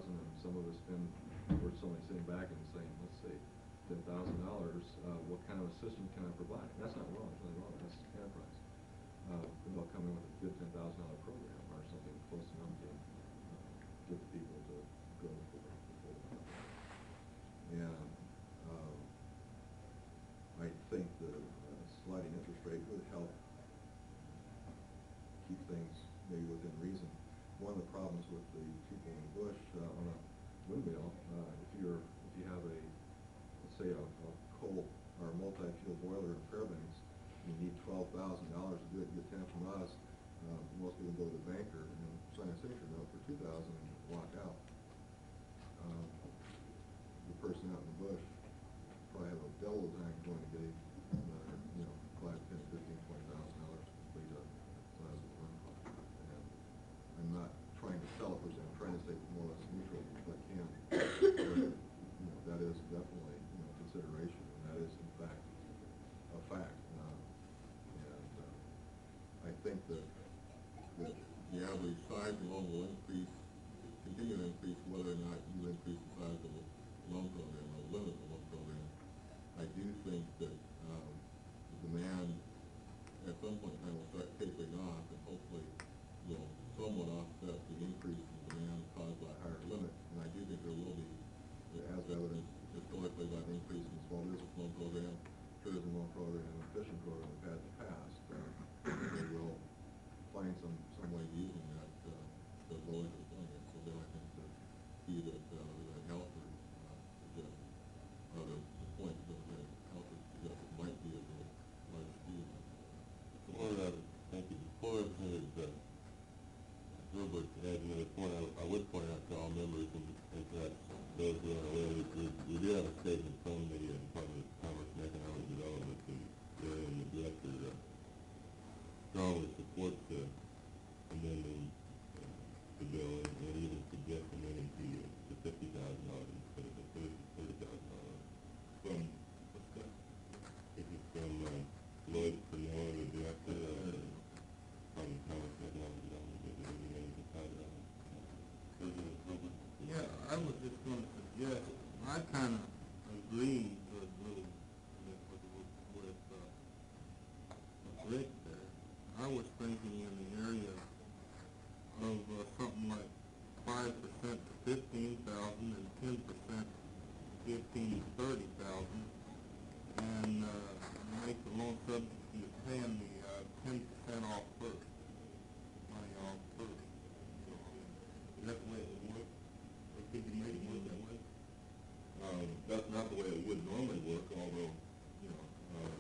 Speaker 8: thousand, and some of us been, we're somebody sitting back and saying, let's say, ten thousand dollars, uh, what kind of a system can I provide? That's not wrong, it's not wrong, that's enterprise. Uh, they'll come in with a good ten thousand dollar program or something close enough to, uh, get the people to go for the full amount. And, um, I think the uh, sliding interest rate would help keep things maybe within reason. One of the problems with the people in Bush, uh, on a windmill, uh, if you're, if you have a, let's say a, a coal or a multi-fuel boiler in Fairbanks, you need twelve thousand dollars to do it, you get ten from us, uh, most people go to the banker and sign a signature note for two thousand and walk out. Um, the person out in the bush probably have a double the time going to get another, you know, five, ten, fifteen, twenty thousand dollars to complete a sizable run project. And I'm not trying to sell it per se, I'm trying to stay more or less neutral if I can. But, you know, that is definitely, you know, consideration, and that is in fact a fact. Uh, and uh, I think that, that
Speaker 3: The average size loan will increase, continue to increase whether or not you increase the size of the loan program or limit the loan program. I do think that, um, the demand at some point in time will start tapering off, and hopefully will somewhat offset the increase in demand caused by a higher limit. And I do think there will be, as evidenced historically by the increase in the small business loan program, tourism loan program, and the fishing program we've had in the past. Uh, they will find some, some way of using that, uh, to lower the funding. So then I think the key that, uh, that Halford, uh, suggests, uh, the, the point that, that Halford suggested might be a little larger deal.
Speaker 10: Or, uh, thank you. Before Representative, uh, Herbert had another point, I, I would point out to all members, and, and that those who are aware, that we, we did have a statement from the uh, Department of Commerce and Economic Development, and the, the director, uh, strongly supports, uh, amending, uh, the bill, and, and even suggest amending the, uh, the fifty thousand dollars instead of the thirty, thirty thousand dollars. From, what's that? This is from, uh, Lloyd Pernell, the director, uh, from Commerce and Economic Development, is there anything you can tie that on? President Herbert?
Speaker 12: Yeah, I was just gonna suggest, I kinda agree with, with, with, with, uh, Rick there. I was thinking in the area of, uh, something like five percent to fifteen thousand and ten percent fifteen to thirty thousand, and, uh, make the loan subject to you paying the, uh, ten percent off first, money off first. So, is that the way it would work? Or could you make it work that way?
Speaker 10: Um, that's not the way it would normally work, although, you know, uh,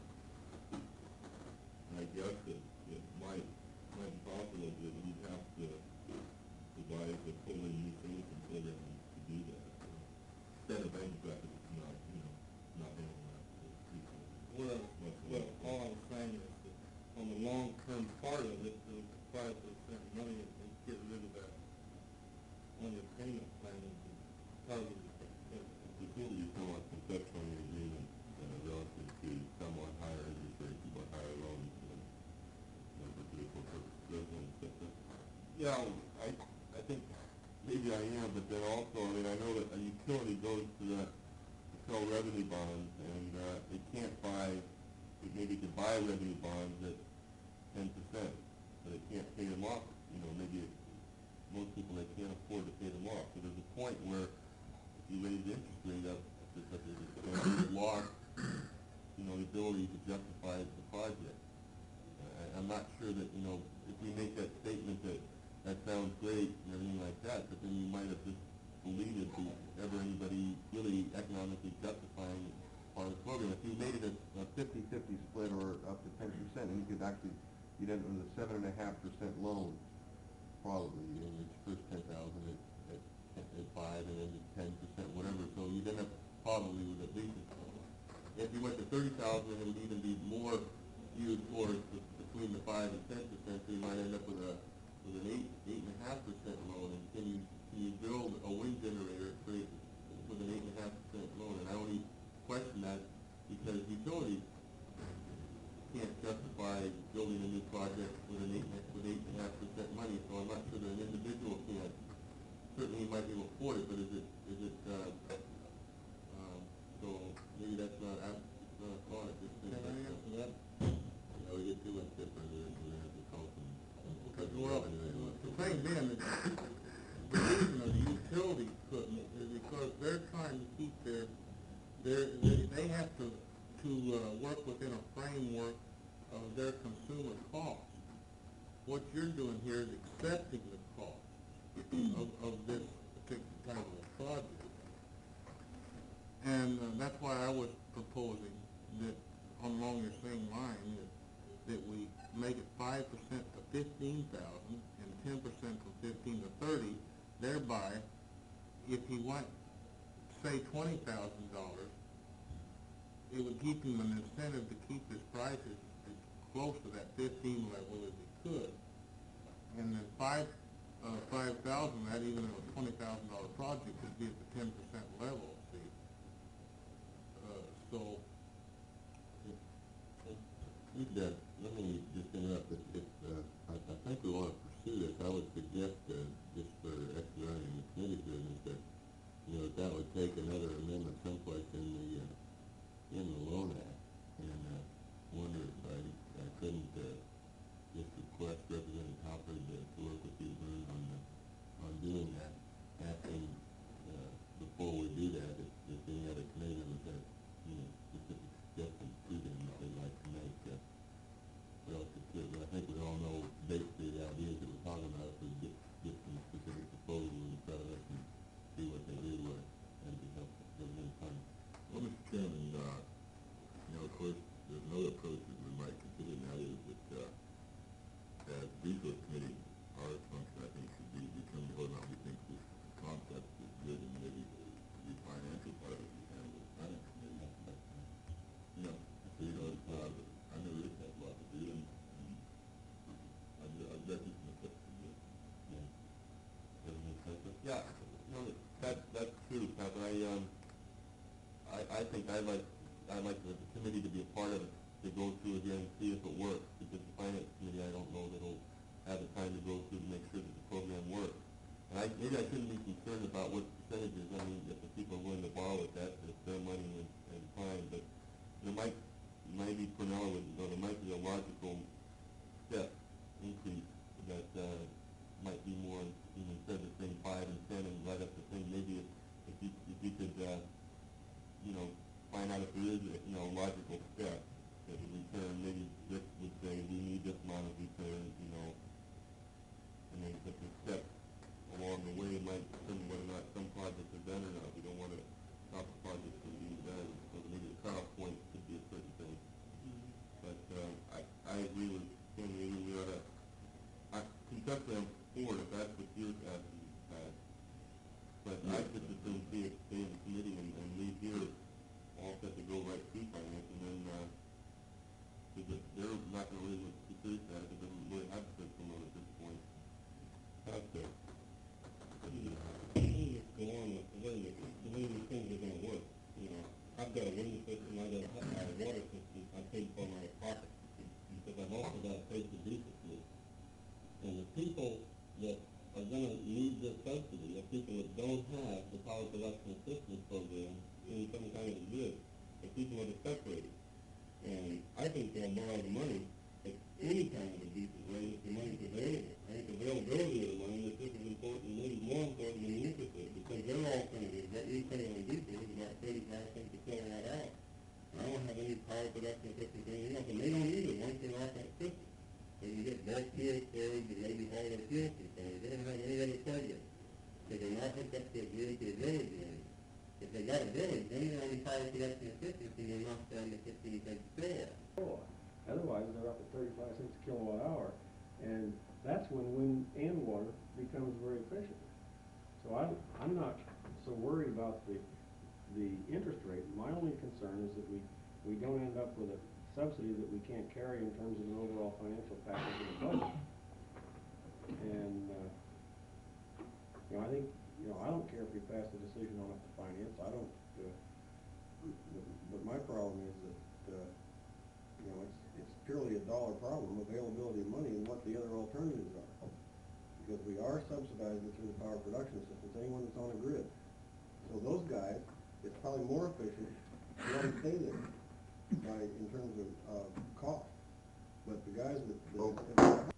Speaker 10: I guess it, it might, might be possible that you'd have to devise a totally new solution program to do that. Standard bank practice is not, you know, not handling that for people.
Speaker 12: Well,
Speaker 10: Much
Speaker 12: well,
Speaker 10: less.
Speaker 12: all I'm saying is that on the long-term part of it, the five percent money, is to get rid of that on your payment plan, and cover the,
Speaker 10: The tool you somewhat conceptual in your agreement, uh, relative to somewhat higher interest rates, but higher loans, and, you know, for vehicle purposes, those ones, but, uh, yeah, I, I think maybe I am, but then also, I mean, I know that a utility goes to the, to sell revenue bonds, and, uh, they can't buy, they maybe could buy revenue bonds at ten percent, but they can't pay them off, you know, maybe most people, they can't afford to pay them off, so there's a point where if you raise the interest rate up to such a extent, you've lost, you know, the ability to justify the project. Uh, I- I'm not sure that, you know, if we make that statement that that sounds great and everything like that, but then you might have just deleted the, ever anybody really economically justifying part of the program. If you made it a
Speaker 1: A fifty-fifty split or up to ten percent, and you could actually, you'd end up with a seven and a half percent loan, probably, in your first ten thousand at, at, at five, and then ten percent, whatever, so you'd end up probably with at least, a- if you went to thirty thousand, it would even be more skewed towards the, between the five and ten percent, so you might end up with a, with an eight, eight and a half percent loan, and can you, can you build a wind generator for, with an eight and a half percent loan? And I only question that because utilities can't justify building a new project with an eight, with eight and a half percent money, so I'm not sure that an individual can't
Speaker 3: certainly he might be able to afford it, but is it, is it, uh, um, so maybe that's not, out- not a thought, it just seems
Speaker 12: Can I
Speaker 3: like,
Speaker 12: answer that?
Speaker 3: you know, we get too much different, we're gonna have to call some.
Speaker 12: Because, well, the thing being, is the reason of the utility equipment is because they're trying to keep their, their, they, they have to, to, uh, work within a framework of their consumer cost. What you're doing here is accepting the cost of, of this particular type of a project. And, uh, that's why I was proposing that, along the same line, that, that we make it five percent to fifteen thousand and ten percent from fifteen to thirty, thereby, if he went, say, twenty thousand dollars, it would give him an incentive to keep his prices as close to that fifteen level as he could. And then five, uh, five thousand, that even at a twenty thousand dollar project would be at the ten percent level, see? Uh, so,
Speaker 3: Yeah, let me just interrupt, if, if, uh, I, I think we wanna pursue this, I would suggest, uh, just for expediting the committee business, that, you know, that would take another amendment someplace in the, uh, in the loan act, and, uh, wonder if I, I couldn't, uh, just request Representative Halford to, to work with you, Vern, on, uh, on doing that, asking, uh, before we do that, if, if any other committee members have, you know, specific suggestions to them that they'd like to make, uh, relative to it, but I think we all know basically the ideas that we're talking about, if we get, get some specific proposals in front of us and see what they do, uh, that'd be helpful, Representative Carter.
Speaker 6: Well, Mister Chairman, uh, you know, of course, there's another approach that we might consider, and that is that, uh, as resource committee, our function, I think, should be determining whether or not we think this concept is good, and maybe the financial part of it is handled by the finance committee. You know, so, you know, it's, uh, I know this has a lot to do, and, and I, I bet you can affect it.
Speaker 3: Yeah. Representative Spencer?
Speaker 12: yeah, no, that, that's true, Pat, but I, um, I, I think I'd like, I'd like the committee to be a part of it, to go through again and see if it works, because the finance committee, I don't know that it'll have the time to go through to make sure that the program works. And I, maybe I shouldn't be concerned about what percentages, I mean, if the people are willing to borrow it, that, it's their money and, and time, but there might, maybe Cornell would, you know, there might be a logical step increase that, uh, might be more, you know, instead of saying five and ten and right up to ten, maybe if, if you, if you could, uh, you know, find out if there is, a, you know, a logical step that would return, maybe Rick would say, we need this amount of return, you know, and then if the step along the way might determine whether or not some projects are done or not. We don't want to stop the projects from being done, so maybe the cutoff point could be a certain thing. Mm-hmm. But, uh, I, I agree with Ken, maybe we ought to, I, conceptually I'm for it, if that's what you're asking, Pat. But I just assume stay, stay in the committee and, and leave here all set to go right through finance, and then, uh, because they're not gonna really consider that, it doesn't really have to fit someone at this point. Okay. Let me just go on with the way that, the way these things are gonna work, you know. I've got a window system, I've got a, a water system, I pay for my pocket, because I've also got to pay for diesel fuel. And the people that are gonna need this subsidy are people that don't have the power production assistance program in some kind of a grid, the people that are separated. And I think they'll borrow the money at any kind of a decent rate if the money's available. I think availability of the money is just as important, maybe more important than the interest rate, because their alternative, what we pay on diesel is about thirty-five cents a kilowatt hour. I don't have any power production system or anything else, and they don't need it once they're off that system. They can get bulk fuel storage and maybe haul their fuel containers. They don't have any other program. So they're not hooked up to a grid to a village area. If they got a village, then they're only power production assistance, and they're not down to fifteen cents a kilowatt.
Speaker 11: Otherwise, they're up at thirty-five cents a kilowatt hour, and that's when wind and water becomes very efficient. So I'm, I'm not so worried about the, the interest rate. My only concern is that we, we don't end up with a subsidy that we can't carry in terms of an overall financial package in the budget. And, uh, you know, I think, you know, I don't care if we pass the decision on it to finance. I don't, uh, but, but my problem is that, uh, you know, it's, it's purely a dollar problem, availability of money, and what the other alternatives are.
Speaker 7: because we are subsidizing it through the power production systems, anyone that's on a grid. So those guys, it's probably more efficient to let them stay there by, in terms of, uh, cost. But the guys that, that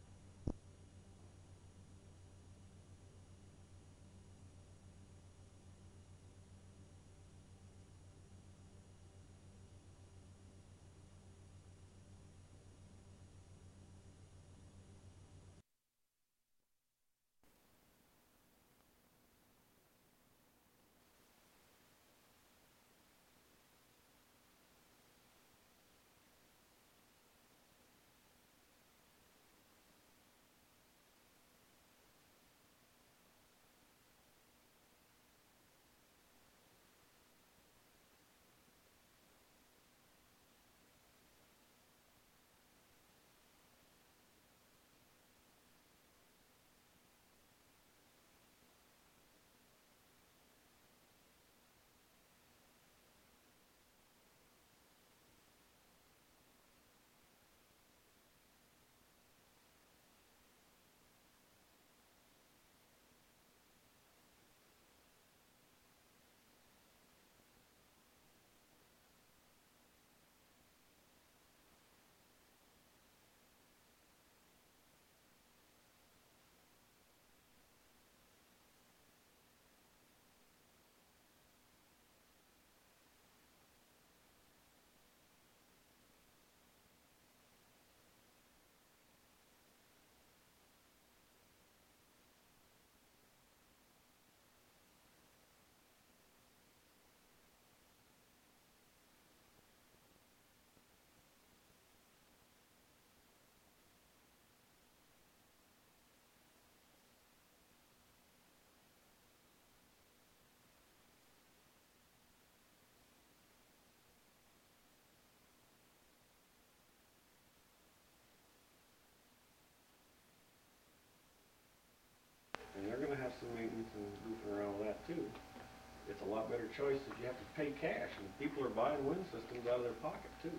Speaker 11: and they're gonna have some maintenance and goofing around with that too. It's a lot better choice if you have to pay cash, and people are buying wind systems out of their pocket too.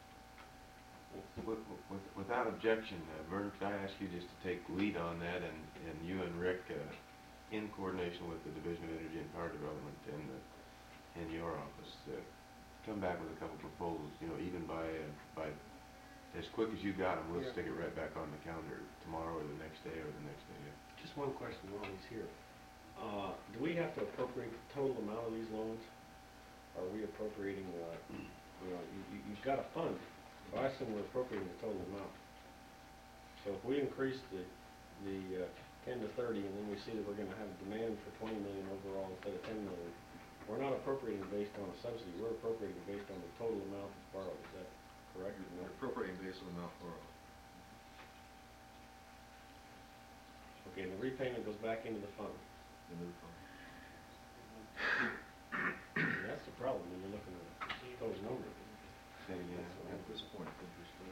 Speaker 1: With, with, without objection, uh, Vern, could I ask you just to take lead on that, and, and you and Rick, uh, in coordination with the Division of Energy and Power Development and the, and your office, uh, come back with a couple proposals, you know, even by, uh, by, as quick as you got them, we'll
Speaker 2: Yeah.
Speaker 1: stick it right back on the calendar tomorrow or the next day or the next day, yeah.
Speaker 11: Just one question while he's here. Uh, do we have to appropriate the total amount of these loans? Are we appropriating, uh, you know, you, you- you've got a fund, so I assume we're appropriating the total amount. So if we increase the, the, uh, ten to thirty, and then we see that we're gonna have a demand for twenty million overall instead of ten million, we're not appropriating based on a subsidy, we're appropriating based on the total amount that's borrowed, is that correct?
Speaker 8: You're appropriating based on the amount borrowed.
Speaker 11: Okay, and the repayment goes back into the fund.
Speaker 8: Into the fund.
Speaker 11: And that's the problem when you're looking at those numbers.
Speaker 1: Say, yeah.
Speaker 8: At this point, interest rates.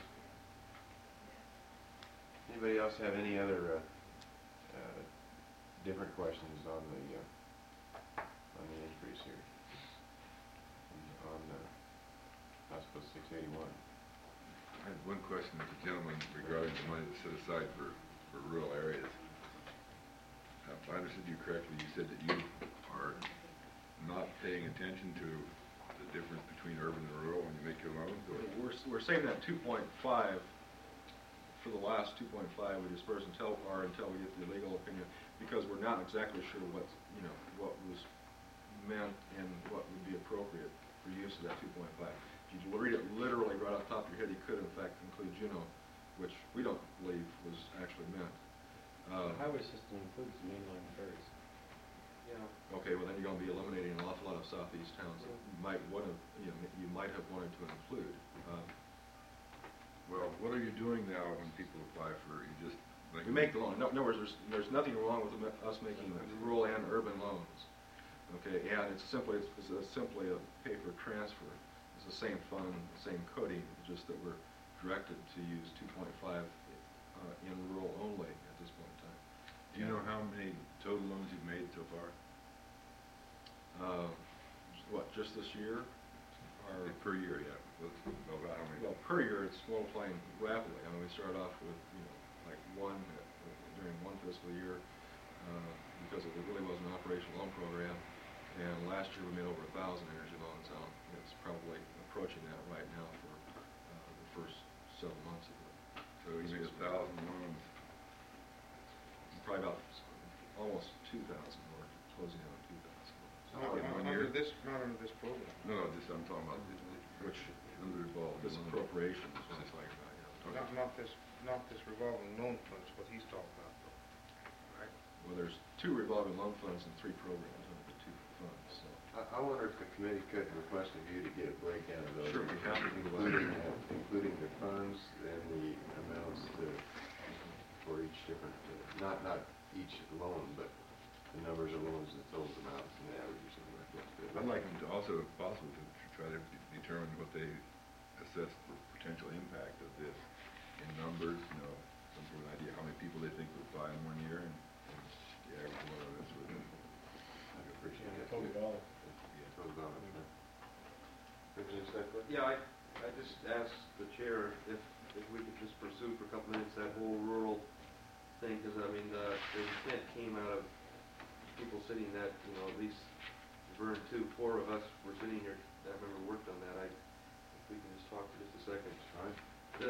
Speaker 1: Anybody else have any other, uh, uh, different questions on the, uh, on the increase here? On, uh, House Bill six eighty-one?
Speaker 6: I had one question to the gentleman regarding the money that's set aside for, for rural areas. Uh, If I understood you correctly, you said that you are not paying attention to the difference between urban and rural when you make your loans, or?
Speaker 8: We're, s- we're saying that two point five, for the last two point five, we disperse until, or until we get the legal opinion, because we're not exactly sure what's, you know, what was meant and what would be appropriate for use of that two point five. If you read it literally right off the top of your head, you could in fact include Juneau, which we don't believe was actually meant. Uh,
Speaker 11: The highway system includes the mainline ferries.
Speaker 2: Yeah.
Speaker 8: Okay, well then you're gonna be eliminating an awful lot of southeast towns that you might wanna, you know, you might have wanted to include. Um,
Speaker 6: Well, what are you doing now when people apply for, you just?
Speaker 8: We make the loan. No, in other words, there's, there's nothing wrong with them- us making rural and urban loans. Okay, and it's simply, it's, it's a- simply a paper transfer. It's the same fund, the same coding, it's just that we're directed to use two point five, uh, in rural only at this point in time.
Speaker 6: Do you know how many total loans you've made so far?
Speaker 8: Uh, what, just this year? Or,
Speaker 6: Per year, yeah. Let's know about how many.
Speaker 8: well, per year, it's multiplying rapidly. I mean, we started off with, you know, like one, uh, during one fiscal year, uh, because it really was an operational loan program. And last year we made over a thousand energy loans out. It's probably approaching that right now for uh, the first several months of it.
Speaker 6: So you made a thousand loans.
Speaker 8: Probably about almost two thousand, or closing in on two thousand.
Speaker 2: Not,
Speaker 6: in
Speaker 2: not
Speaker 6: one
Speaker 2: under
Speaker 6: year?
Speaker 2: this, not under this program.
Speaker 6: No, no, just, I'm talking about the, the-
Speaker 8: Which,
Speaker 6: under revolving
Speaker 8: this
Speaker 6: loan.
Speaker 8: appropriation is what I'm talking about, yeah.
Speaker 2: Not, not this, not this revolving loan fund is what he's talking about, though, right?
Speaker 8: Well, there's two revolving loan funds and three programs under the two funds, so.
Speaker 1: I, I wonder if the committee could request of you to get a breakdown of those.
Speaker 8: Sure, we have to do that.
Speaker 1: Including, uh, including the funds and the amounts to, for each different, uh, not, not each loan, but the numbers of loans that those amounts and the average or something like that.
Speaker 6: I'd like them to also, if possible, to to try to de- determine what they assess the potential impact of this in numbers, you know, some sort of idea, how many people they think would buy in one year, and, and the average one of this would.
Speaker 1: I appreciate that.
Speaker 11: Total dollar.
Speaker 1: Yeah, total dollar, sure. Anything to say, Cliff?
Speaker 13: Yeah, I, I just asked the chair if, if we could just pursue for a couple minutes that whole rural thing, because I mean, the, the intent came out of people sitting that, you know, at least Vern, two, four of us were sitting here, I remember worked on that. I, if we can just talk for just a second.
Speaker 1: All right.
Speaker 13: The,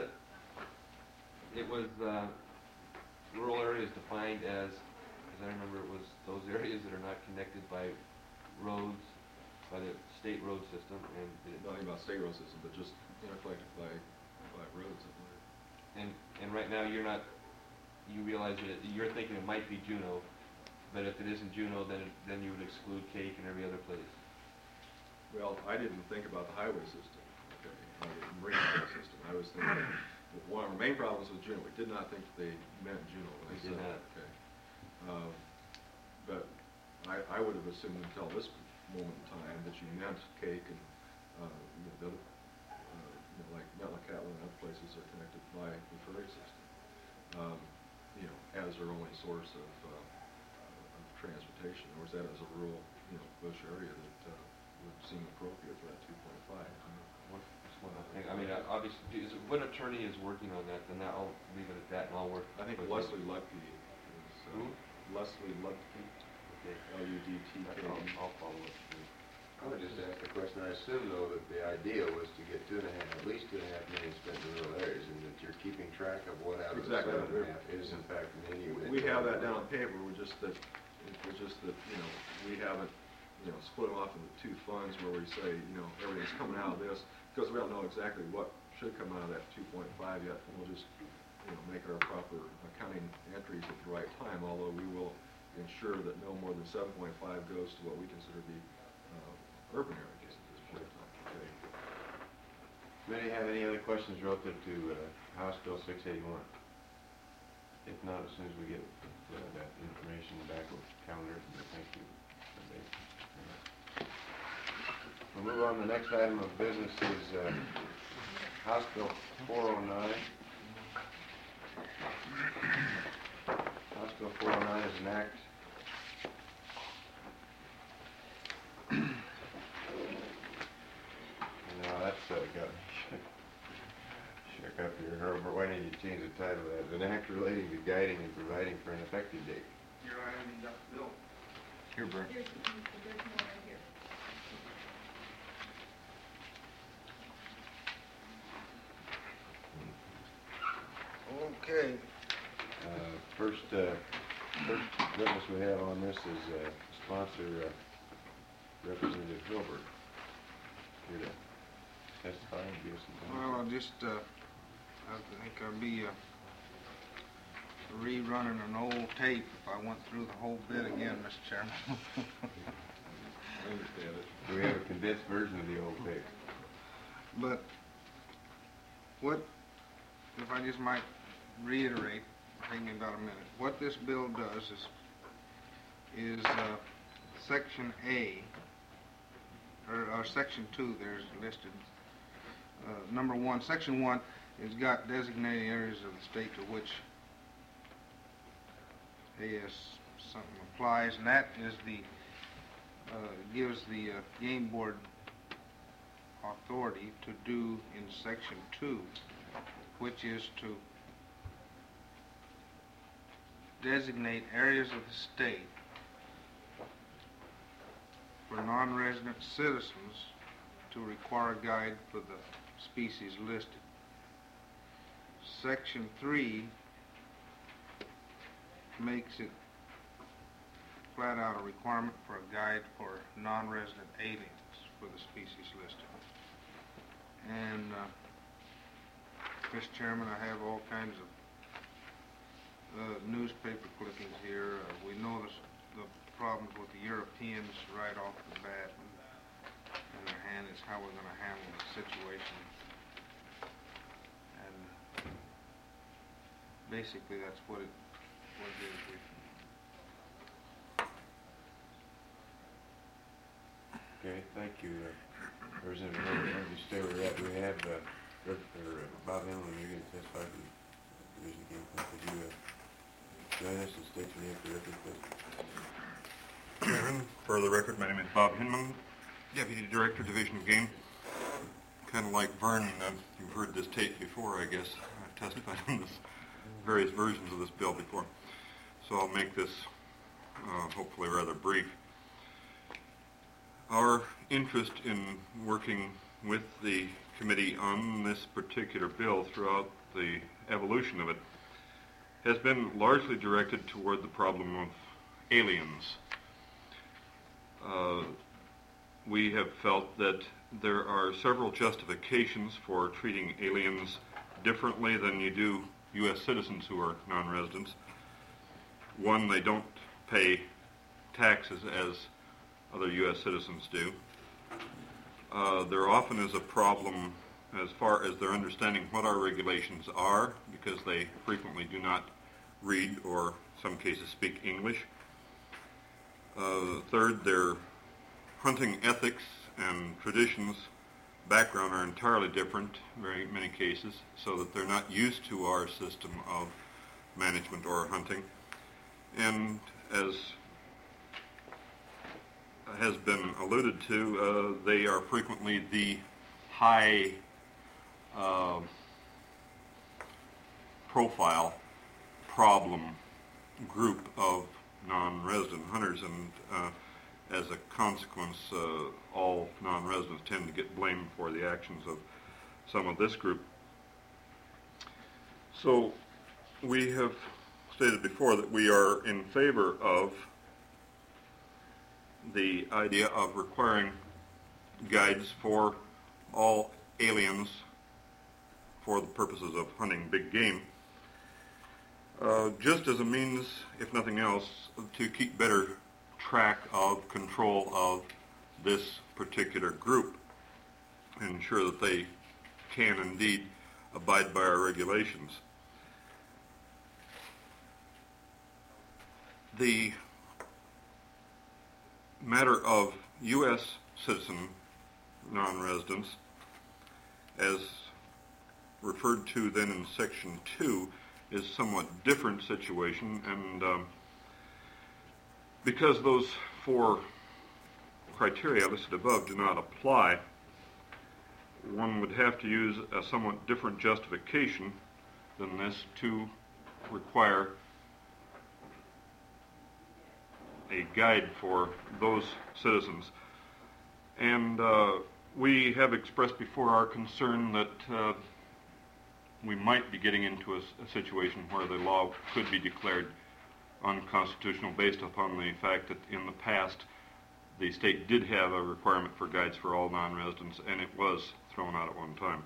Speaker 13: it was, uh, rural areas defined as, as I remember, it was those areas that are not connected by roads, by the state road system, and it,
Speaker 8: Not even about state road system, but just interconnected by, by roads, I believe.
Speaker 13: and, and right now, you're not, you realize that, it- you're thinking it might be Juneau, but if it isn't Juneau, then, it- then you would exclude Cake and every other place.
Speaker 8: Well, I didn't think about the highway system, okay, or the marine system. I was thinking, one of our main problems was Juneau. We did not think they meant Juneau when
Speaker 13: We
Speaker 8: they
Speaker 13: did
Speaker 8: said
Speaker 13: not.
Speaker 8: it, okay. Um, But I, I would have assumed until this moment in time that you meant Cake and, uh, you know, the other, uh, you know, like Metlakatla and other places are connected by the ferry system, um, you know, as their only source of, uh, of transportation, or is that as a rural, you know, bush area that, uh, would seem appropriate for that two point five?
Speaker 13: One- just one other thing. I mean, uh, obviously, is, when attorney is working on that, then I'll leave it at that, and I'll work.
Speaker 8: I think
Speaker 13: with
Speaker 8: Leslie
Speaker 13: you.
Speaker 8: Lutke is,
Speaker 13: Who?
Speaker 8: uh, Leslie Lutke,
Speaker 13: Okay.
Speaker 8: L U D T K
Speaker 13: I'll,
Speaker 8: E.
Speaker 13: I'll follow up. with you.
Speaker 1: I would just ask the question, I assume though that the idea was to get two and a half, at least two and a half million spent in rural areas, and that you're keeping track of what out of the
Speaker 8: Exactly.
Speaker 1: seven and a half is in fact menu.
Speaker 8: We have that down on paper, we're just that, it's just that, you know, we haven't, you know, split them off into two funds where we say, you know, everything's coming out of this, because we don't know exactly what should come out of that two point five yet, and we'll just, you know, make our proper accounting entries at the right time, although we will ensure that no more than seven point five goes to what we consider to be, uh, urban areas at this point in time.
Speaker 1: Okay. Committee have any other questions relative to, uh, House Bill six eighty-one? If not, as soon as we get, uh, that information back with calendar, thank you. We'll move on, the next item of business is, uh, House Bill four oh nine. House Bill four oh nine is an act No, that's, uh, got me shook up here, Herbert. Why don't you change the title of that? An act relating to guiding and providing for an effective date.
Speaker 2: Here I am, you got the bill.
Speaker 1: Here, Bert.
Speaker 4: Here's, there's more right here.
Speaker 2: Okay,
Speaker 1: Uh, first, uh, first witness we have on this is, uh, sponsor, uh, Representative Hilbert. Here to testify and give us some
Speaker 2: well,
Speaker 1: time.
Speaker 2: I'll just, uh, I think I'll be, uh, rerunning an old tape if I went through the whole bit again, Mister Chairman.
Speaker 8: I understand it.
Speaker 1: Do we have a condensed version of the old tape?
Speaker 2: But what, if I just might reiterate, take me about a minute. What this bill does is, is uh, Section A, or, or Section two, there's listed. Uh, number one, Section one has got designated areas of the state to which A S something applies, and that is the, uh, gives the uh, game board authority to do in Section two, which is to designate areas of the state for non-resident citizens to require a guide for the species listed. Section three makes it flat out a requirement for a guide for non-resident aliens for the species listed. And, uh, Mister Chairman, I have all kinds of uh, newspaper clippings here. Uh, we noticed the problems with the Europeans right off the bat, and in our hand is how we're going to handle the situation. And basically, that's what it, what it is. We,
Speaker 1: Okay, thank you, uh, Representative Murray. Let me stay where we're at. We have, uh, Rep- or, uh, Bob Hemlin, you're going to testify for the Division Game Plan. Could you, uh, join us and state your name for the record, please?
Speaker 3: Chairman, for the record, my name is Bob Hinman, Deputy Director, Division of Game. Kind of like Vernon, uh, you've heard this tape before, I guess. I've testified on this, various versions of this bill before. So I'll make this uh, hopefully rather brief. Our interest in working with the committee on this particular bill throughout the evolution of it has been largely directed toward the problem of aliens. Uh, we have felt that there are several justifications for treating aliens differently than you do U S citizens who are non-residents. One, they don't pay taxes as other U S citizens do. Uh, there often is a problem as far as their understanding what our regulations are, because they frequently do not read or, in some cases, speak English. Uh, third, their hunting ethics and traditions background are entirely different in very many cases, so that they're not used to our system of management or hunting. And as has been alluded to, uh, they are frequently the high uh, profile problem group of non-resident hunters, and uh, as a consequence, uh, all non-residents tend to get blamed for the actions of some of this group. So we have stated before that we are in favor of the idea of requiring guides for all aliens for the purposes of hunting big game, uh, just as a means, if nothing else, to keep better track of control of this particular group and ensure that they can indeed abide by our regulations. The matter of U S citizen non-residents, as referred to then in Section two, is a somewhat different situation, and um, because those four criteria listed above do not apply, one would have to use a somewhat different justification than this to require a guide for those citizens. And uh, we have expressed before our concern that uh, we might be getting into a, a situation where the law could be declared unconstitutional based upon the fact that in the past the state did have a requirement for guides for all non-residents, and it was thrown out at one time.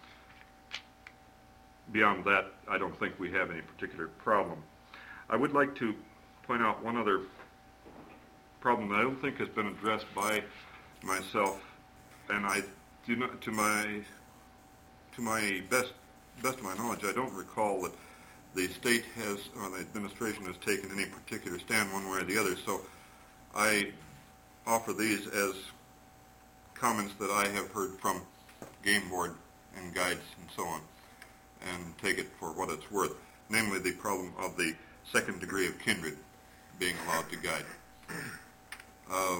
Speaker 3: Beyond that, I don't think we have any particular problem. I would like to point out one other problem that I don't think has been addressed by myself, and I do not, to my to my best best of my knowledge, I don't recall that the state has, or the administration has taken any particular stand one way or the other. So I offer these as comments that I have heard from Game Board and guides and so on, and take it for what it's worth, namely the problem of the second degree of kindred being allowed to guide. Uh,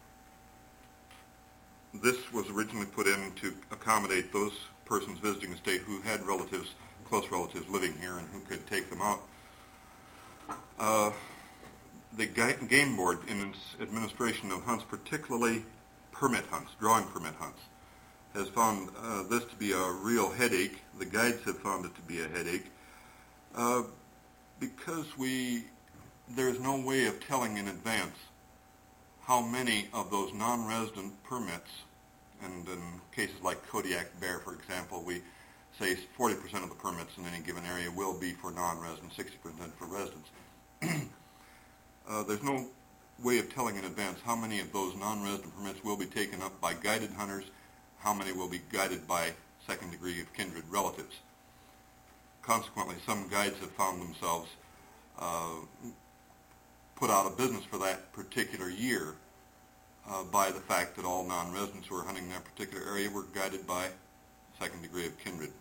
Speaker 3: this was originally put in to accommodate those persons visiting the state who had relatives, close relatives living here, and who could take them out
Speaker 14: Uh, the ga- game board, in its administration of hunts, particularly permit hunts, drawing permit hunts, has found uh, this to be a real headache. The guides have found it to be a headache uh, because we there's no way of telling in advance how many of those non-resident permits, and in cases like Kodiak Bear, for example, we say forty percent of the permits in any given area will be for non-residents, sixty percent for residents. uh, there's no way of telling in advance how many of those non-resident permits will be taken up by guided hunters, how many will be guided by second degree of kindred relatives. Consequently, some guides have found themselves uh, put out of business for that particular year uh, by the fact that all non-residents who were hunting that particular area were guided by second degree of kindred.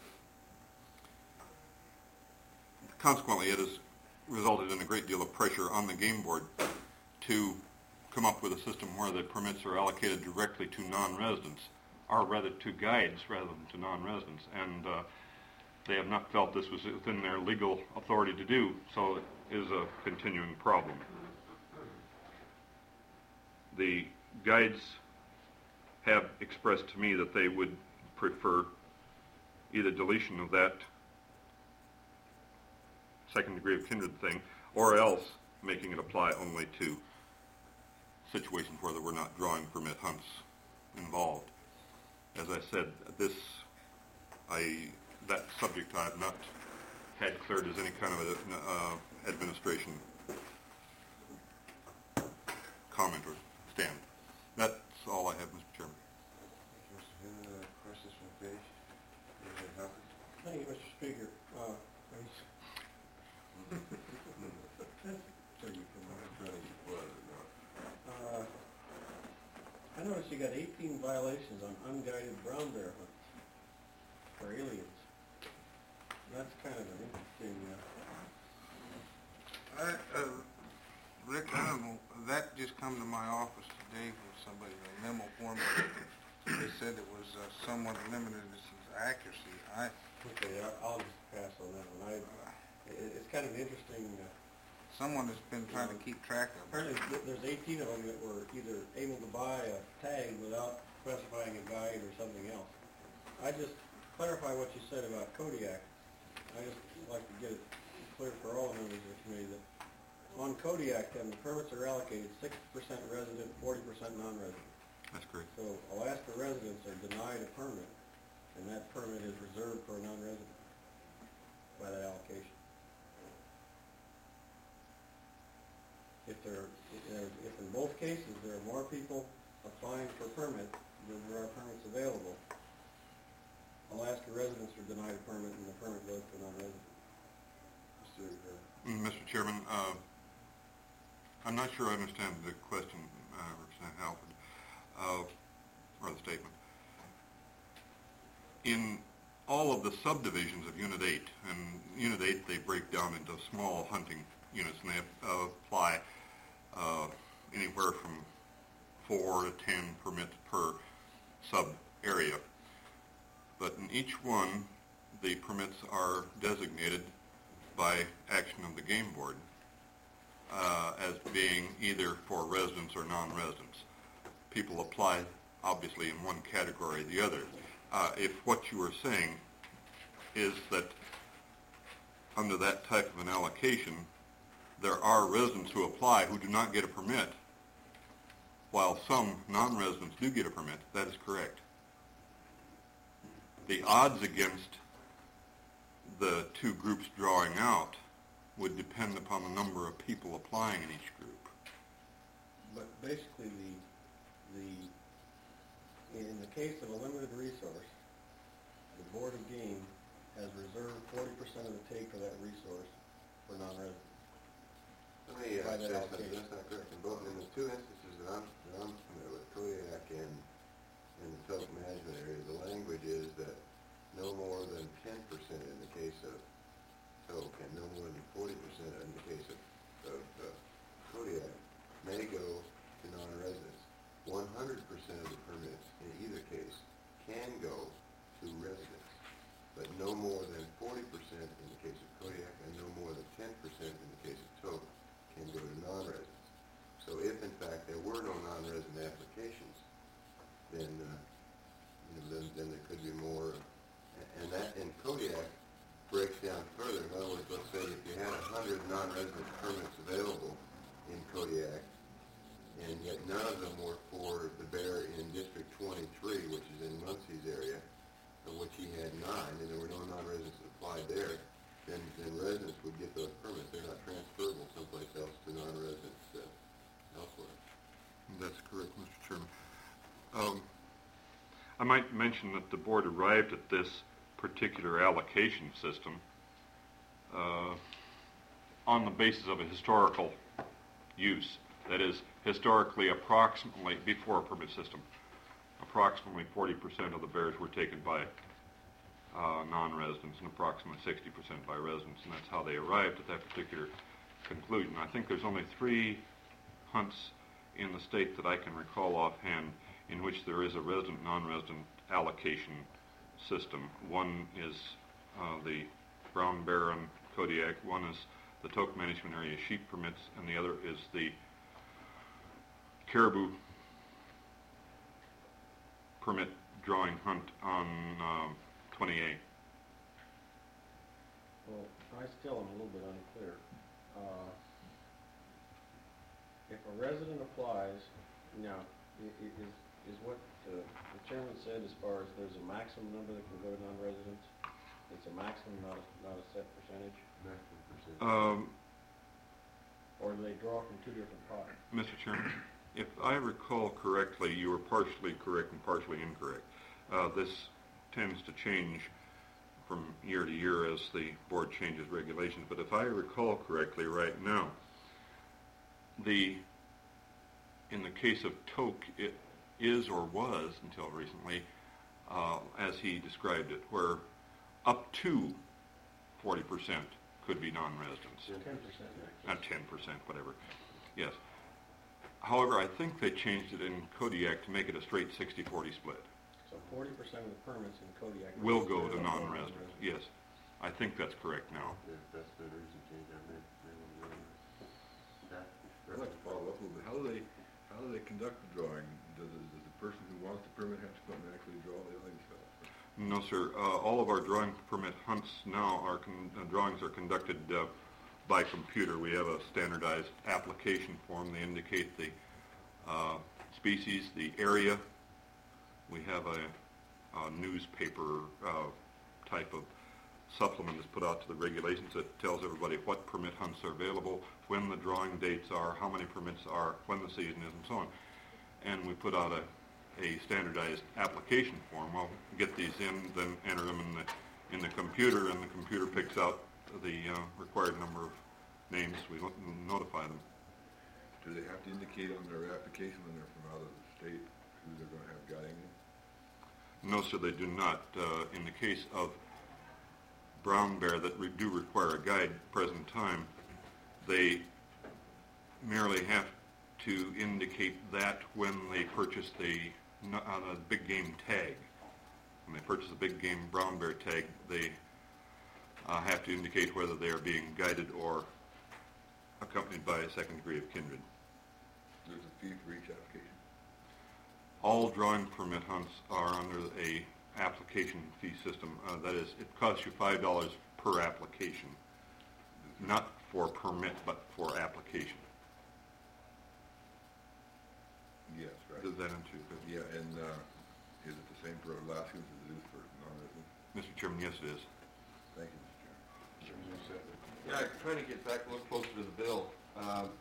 Speaker 14: Consequently, it has resulted in a great deal of pressure on the game board to come up with a system where the permits are allocated directly to non-residents, or rather to guides rather than to non-residents. And uh, they have not felt this was within their legal authority to do, so it is a continuing problem. The guides have expressed to me that they would prefer either deletion of that second degree of kindred thing, or else making it apply only to situations where there were not drawing permit hunts involved. As I said, this, I, that subject I have not had cleared as any kind of a, uh, administration comment or stand. That's all I have, Mister Chairman.
Speaker 1: Any uh, questions from the page? Anything happen?
Speaker 10: Thank you, Mister Speaker. Uh,
Speaker 3: So you can try to get blood or not.
Speaker 10: uh, I noticed you got eighteen violations on unguided brown bear hunts for aliens. That's kind of an interesting, uh,
Speaker 12: I, uh, Rick, I don't know, that just come to my office today from somebody, a memo form. They said it was uh, somewhat limited in its accuracy. I,
Speaker 10: okay, I- I'll just pass on that one. I, it- it's kind of interesting, uh,
Speaker 12: someone has been trying to keep track of it.
Speaker 10: apparently th- there's eighteen of them that were either able to buy a tag without specifying a guide or something else. I just clarify what you said about Kodiak. I just like to get it clear for all members of the committee that on Kodiak, then the permits are allocated sixty percent resident, forty percent non-resident.
Speaker 14: That's correct.
Speaker 10: So Alaska residents are denied a permit, and that permit is reserved for a non-resident by that allocation. If there, if there- if in both cases there are more people applying for permits than there are permits available, Alaska residents are denied a permit and the permit goes to a non-resident.
Speaker 1: Mister Uh,
Speaker 14: Mm, Mister Chairman, uh, I'm not sure I understand the question, uh, Representative Halford, uh, or the statement. In all of the subdivisions of Unit eight, and Unit eight they break down into small hunting units, and they uh, apply uh, anywhere from four to ten permits per sub-area. But in each one, the permits are designated by action of the game board uh, as being either for residents or non-residents. People apply, obviously, in one category or the other. Uh, if what you are saying is that under that type of an allocation, there are residents who apply who do not get a permit, while some non-residents do get a permit, that is correct. The odds against the two groups drawing out would depend upon the number of people applying in each group.
Speaker 10: But basically, the, the, in the case of a limited resource, the Board of Game has reserved forty percent of the take for that resource for non-residents.
Speaker 1: Let me uh,
Speaker 10: By
Speaker 1: say
Speaker 10: that
Speaker 1: something,
Speaker 10: allocation.
Speaker 1: that's not correct. In both, in the two instances that I'm, that I'm familiar with, Kodiak and, and the Pelican Management Area, the language is that no more than ten percent in the case of Toke and no more than forty percent in the case of, of uh, Kodiak may go to non-residents. one hundred percent of the permits in either case can go to residents, but no more than forty percent in the case of Kodiak and no more than ten percent in the case of non-resident applications, then, uh, you know, then, then there could be more. And that, in Kodiak, breaks down further. In other words, let's say if you had a hundred non-resident permits available in Kodiak, and yet none of them were for the bear in District twenty-three, which is in Muncie's area, of which he had nine, and there were no non-residents that applied there, then, then residents would get those permits. They're not transferable someplace else to non-residents uh, elsewhere.
Speaker 14: That's correct, Mister Chairman. Um, I might mention that the board arrived at this particular allocation system uh, on the basis of a historical use. That is, historically, approximately, before a permit system, approximately forty percent of the bears were taken by uh, non-residents and approximately sixty percent by residents, and that's how they arrived at that particular conclusion. I think there's only three hunts in the state that I can recall offhand in which there is a resident, non-resident allocation system. One is uh, the brown bear in Kodiak, one is the Tok Management Area sheep permits, and the other is the caribou permit drawing hunt on um, twenty-eight.
Speaker 11: Well, I still am a little bit unclear. Uh, If a resident applies, now, i- i- is, is what uh, the chairman said as far as there's a maximum number that can go to non-residents? It's a maximum, not a, not a set percentage?
Speaker 1: Maximum percentage.
Speaker 14: Um,
Speaker 11: Or do they draw from two different pots?
Speaker 14: Mister Chairman, if I recall correctly, you were partially correct and partially incorrect. Uh, this tends to change from year to year as the board changes regulations, but if I recall correctly right now, the, in the case of Tok, it is or was until recently, uh, as he described it, where up to forty percent could be non-residents.
Speaker 11: Ten percent.
Speaker 14: Not ten percent, whatever. Yes. However, I think they changed it in Kodiak to make it a straight sixty forty split.
Speaker 11: So forty percent of the permits in Kodiak
Speaker 14: Will go to non-residents. Yes. I think that's correct now.
Speaker 1: Yeah, that's the recent change I made.
Speaker 6: I'd like to follow up a little bit. How do they, how do they conduct the drawing? Does, the- does the person who wants the permit have to come and actually draw the themselves?
Speaker 14: No, sir. Uh, all of our drawing permit hunts now, our con- uh, drawings are conducted uh, by computer. We have a standardized application form. They indicate the uh, species, the area. We have a, a newspaper uh, type of supplement that's put out to the regulations that tells everybody what permit hunts are available, when the drawing dates are, how many permits are, when the season is, and so on. And we put out a, a standardized application form. We'll get these in, then enter them in the in the computer, and the computer picks out the uh, required number of names. We lo- notify them.
Speaker 6: Do they have to indicate on their application when they're from out of the state who they're going to have guiding them?
Speaker 14: No, sir, they do not. Uh, in the case of brown bear that re- do require a guide present time, they merely have to indicate that when they purchase the n- uh, the big game tag. When they purchase a big game brown bear tag, they uh, have to indicate whether they are being guided or accompanied by a second degree of kindred.
Speaker 6: There's a fee for each application.
Speaker 14: All drawing permit hunts are under a application fee system. Uh, that is, it costs you five dollars per application, not for permit, but for application.
Speaker 6: Yes, right.
Speaker 14: Does that answer your question?
Speaker 6: Yeah, and uh, is it the same for Alaskans as it is for non-residents?
Speaker 14: Mister Chairman, yes, it is.
Speaker 6: Thank you, Mister Chairman.
Speaker 13: Yeah, trying to get back a little closer to the bill. Um,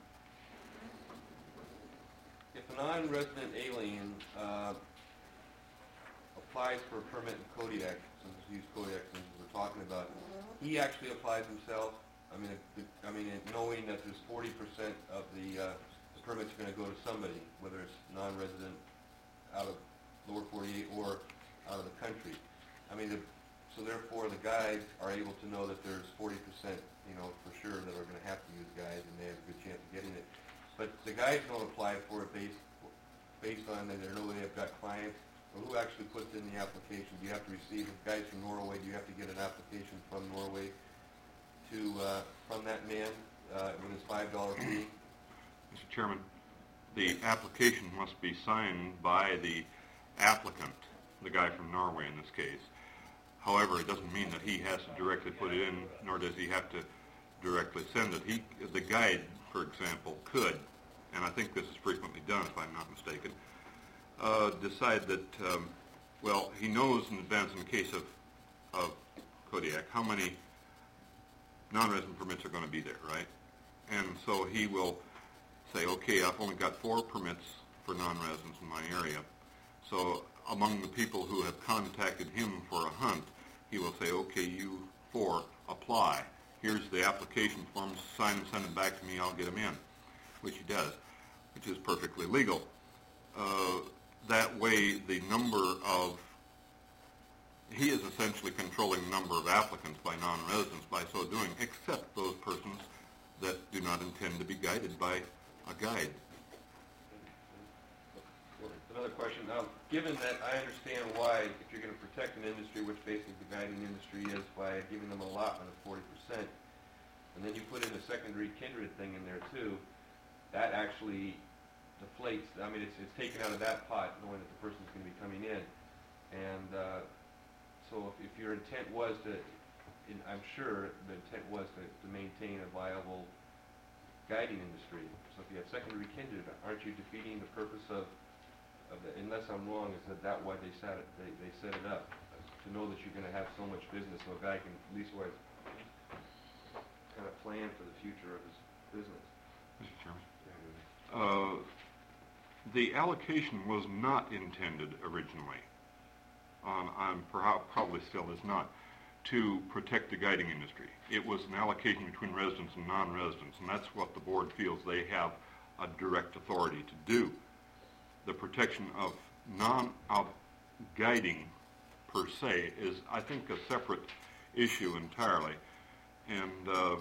Speaker 13: If a non-resident alien uh, applies for a permit in Kodiak, since we use Kodiak since we're talking about, he actually applies himself. I mean, if- I mean, knowing that there's forty percent of the, uh, the permit's going to go to somebody, whether it's non-resident out of lower forty-eight or out of the country. I mean, the, so therefore the guides are able to know that there's forty percent, you know, for sure that are going to have to use guides, and they have a good chance of getting it. But the guides don't apply for it based based on that they know they have got clients, or who actually puts in the application. Do you have to receive, if guys from Norway, do you have to get an application from Norway to, uh, from that man uh, with his five dollar fee?
Speaker 14: Mister Chairman, the application must be signed by the applicant, the guy from Norway in this case. However, it doesn't mean that he has to directly put it in, nor does he have to directly send it. He, the guide, for example, could, and I think this is frequently done if I'm not mistaken, uh, decide that, um, well, he knows in advance in the case of, of Kodiak how many non-resident permits are going to be there, right? And so he will say, okay, I've only got four permits for non-residents in my area. So among the people who have contacted him for a hunt, he will say, okay, you four apply. Here's the application forms, sign and send them back to me, I'll get them in, which he does, which is perfectly legal. Uh, that way, the number of, he is essentially controlling the number of applicants by non-residents by so doing, except those persons that do not intend to be guided by a guide.
Speaker 13: Another question. Now, given that I understand why, if you're going to protect an industry, which basically the guiding industry is, by giving them an allotment of forty percent, and then you put in a secondary kindred thing in there too, that actually deflates. I mean, it's, it's taken out of that pot, knowing that the person's going to be coming in. And uh, so if, if your intent was to, in, I'm sure the intent was to, to maintain a viable guiding industry. So if you have secondary kindred, aren't you defeating the purpose of Of the, unless I'm wrong, is that that why they set it? They, they set it up to know that you're going to have so much business, so a guy can at least always kind of plan for the future of his business.
Speaker 14: Mister Chairman, uh, the allocation was not intended originally, on, on perhaps probably still is not, to protect the guiding industry. It was an allocation between residents and non-residents, and that's what the board feels they have a direct authority to do. The protection of non-out guiding per se is, I think, a separate issue entirely. And uh,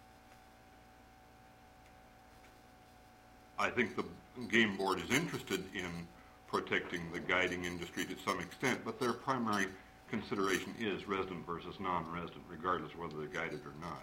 Speaker 14: I think the game board is interested in protecting the guiding industry to some extent, but their primary consideration is resident versus non-resident, regardless of whether they're guided or not.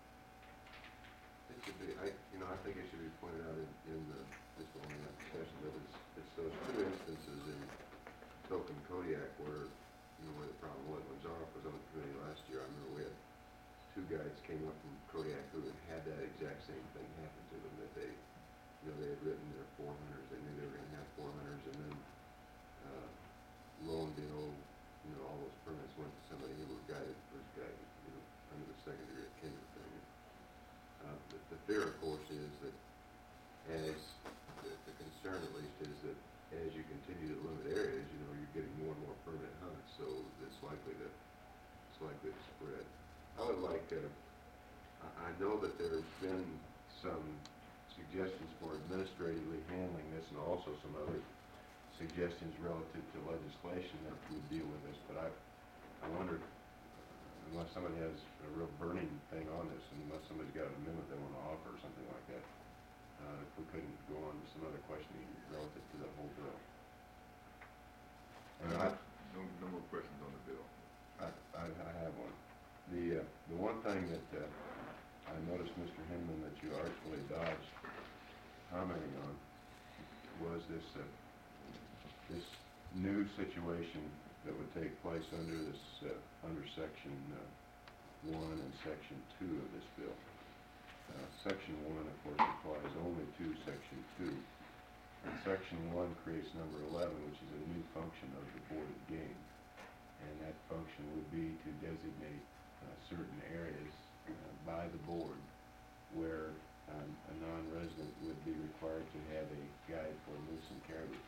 Speaker 1: It should be, I, you know, I think it should be pointed out in, in the, this only application, but it's, it's those two instances in Token Kodiak where, you know, where the problem was. When Zarf was on the committee last year, I remember we had two guides came up from Kodiak who had had that exact same thing happen to them, that they, you know, they had written their four hunters, they knew they were going to have four hunters, and then, uh, lo and behold, you know, all those permits went to somebody who was guided, first guided, you know, under the secondary kindred thing. Uh, the, the fear, of course, is that as, the, the concern at least is that as you continue to limit areas, you know, you're getting more and more permanent hunts, so it's likely to, it's likely to spread. I would like, uh, I, I know that there's been some suggestions for administratively handling this and also some other suggestions relative to legislation that would deal with this, but I, I wonder, unless somebody has a real burning thing on this, and unless somebody's got an amendment they want to offer or something like that, uh, if we couldn't go on to some other questioning relative to the whole bill. And I,
Speaker 6: No, no more questions on the bill.
Speaker 1: I, I, I have one. The, uh, the one thing that, uh, I noticed, Mister Hinman, that you artfully dodged commenting on was this, uh, this new situation that would take place under this, uh, under section, uh, one and section two of this bill. Uh, section one, of course, applies only to section two. And section one creates number eleven, which is a new function of the Board of Game. And that function would be to designate uh, certain areas uh, by the board where um, a non-resident would be required to have a guide for moose and caribou.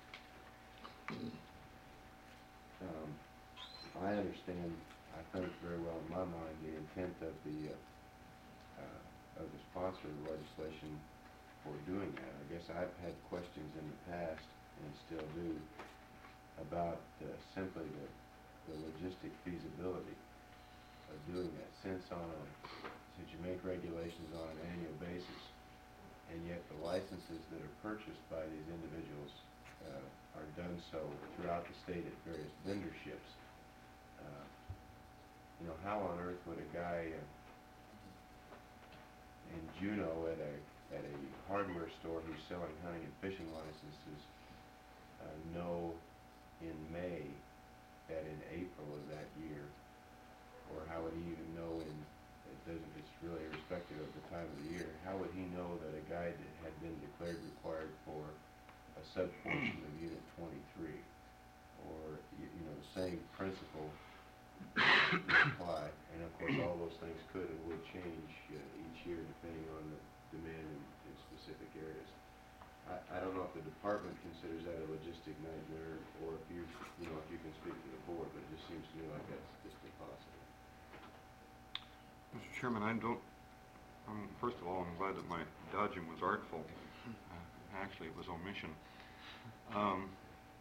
Speaker 1: Um, I understand, I think very well in my mind, the intent of the uh, uh, of the sponsor of the legislation for doing that. I guess I've had questions in the past, and still do, about uh, simply the, the logistic feasibility of doing that. Since on a, since you make regulations on an annual basis, and yet the licenses that are purchased by these individuals uh, are done so throughout the state at various vendorships, uh, you know, how on earth would a guy uh, in Juneau at a at a hardware store who's selling hunting and fishing licenses uh, know in May that in April of that year? Or how would he even know in, it doesn't, it's really irrespective of the time of the year, how would he know that a guide that had been declared required for a subportion of Unit twenty-three? Or, you, you know, the same principle would apply, and of course all those things could and would change uh, each year depending on the demand in, in specific areas. I, I don't know if the department considers that a logistic nightmare, or if you, you know, if you can speak to the board, but it just seems to me like that's just impossible.
Speaker 14: Mister Chairman, I don't, um, first of all, I'm glad that my dodging was artful. Uh, actually, it was omission. Um,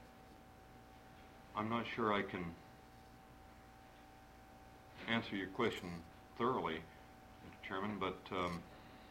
Speaker 14: I'm not sure I can answer your question thoroughly, Mister Chairman, but um,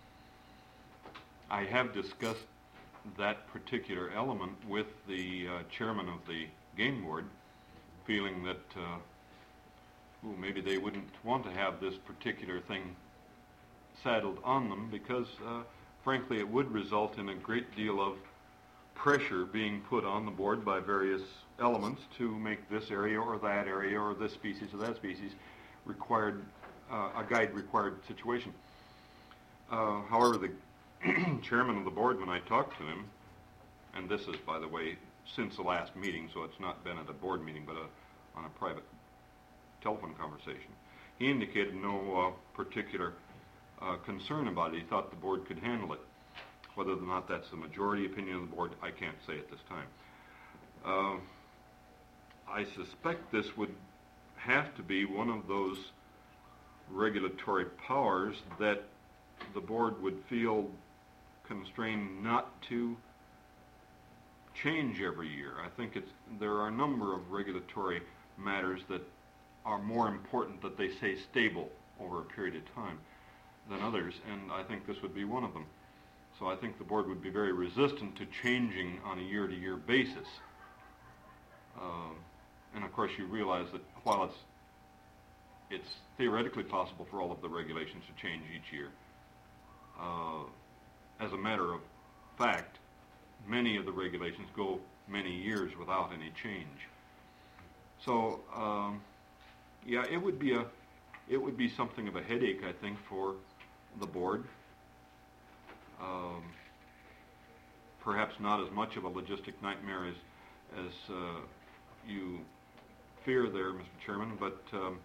Speaker 14: I have discussed that particular element with the uh, chairman of the game board, feeling that uh, ooh, maybe they wouldn't want to have this particular thing saddled on them because, uh, frankly, it would result in a great deal of pressure being put on the board by various elements to make this area or that area or this species or that species required, uh, a guide required situation. Uh, however, the chairman of the board, when I talked to him, and this is, by the way, since the last meeting, so it's not been at a board meeting, but a, on a private telephone conversation, he indicated no uh, particular uh, concern about it. He thought the board could handle it. Whether or not that's the majority opinion of the board, I can't say at this time. Uh, I suspect this would have to be one of those regulatory powers that the board would feel constrained not to change every year. I think it's, there are a number of regulatory matters that are more important that they stay stable over a period of time than others, and I think this would be one of them. So I think the board would be very resistant to changing on a year-to-year basis. Um, and of course you realize that while it's, it's theoretically possible for all of the regulations to change each year, uh, as a matter of fact, many of the regulations go many years without any change. So, um, yeah, it would be a, it would be something of a headache, I think, for the board. Um, perhaps not as much of a logistic nightmare as, as uh, you fear there, Mister Chairman, but um,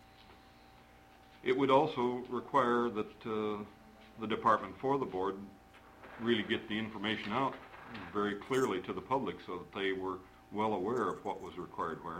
Speaker 14: it would also require that uh, the department for the board really get the information out very clearly to the public so that they were well aware of what was required where.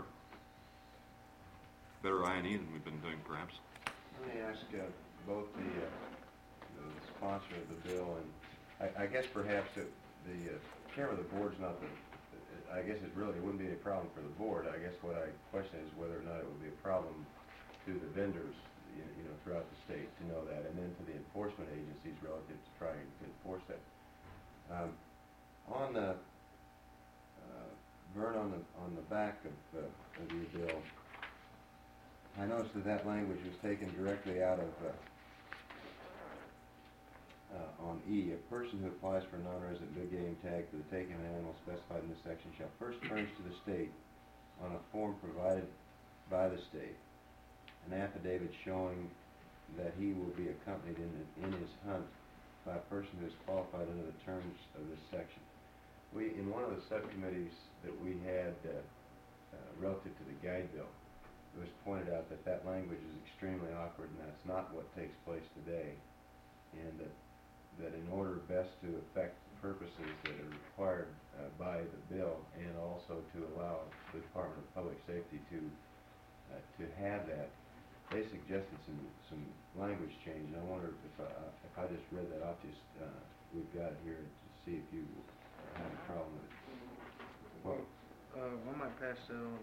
Speaker 14: Better I and E than we've been doing, perhaps.
Speaker 1: Let me ask uh, both the, uh, the sponsor of the bill and I, I guess perhaps it, the uh, chairman of the board's not the, I guess it really wouldn't be a problem for the board. I guess what I question is whether or not it would be a problem to the vendors, you, you know, throughout the state to know that, and then to the enforcement agencies relative to trying to enforce that. Um, on the, uh, Vern, on the, on the back of, uh, of your bill, I noticed that that language was taken directly out of uh, Uh, on E, a person who applies for a non-resident big game tag for the taking of an animal specified in this section shall first furnish to the state on a form provided by the state an affidavit showing that he will be accompanied in, in his hunt by a person who is qualified under the terms of this section. We, in one of the subcommittees that we had uh, uh, relative to the guide bill, it was pointed out that that language is extremely awkward and that's not what takes place today, and that that in order best to effect the purposes that are required uh, by the bill and also to allow the Department of Public Safety to uh, to have that, they suggested some some language change. And I wonder if I, if I just read that off, just uh, we've got it here to see if you have a problem with it.
Speaker 2: Well, uh, I might pass that on.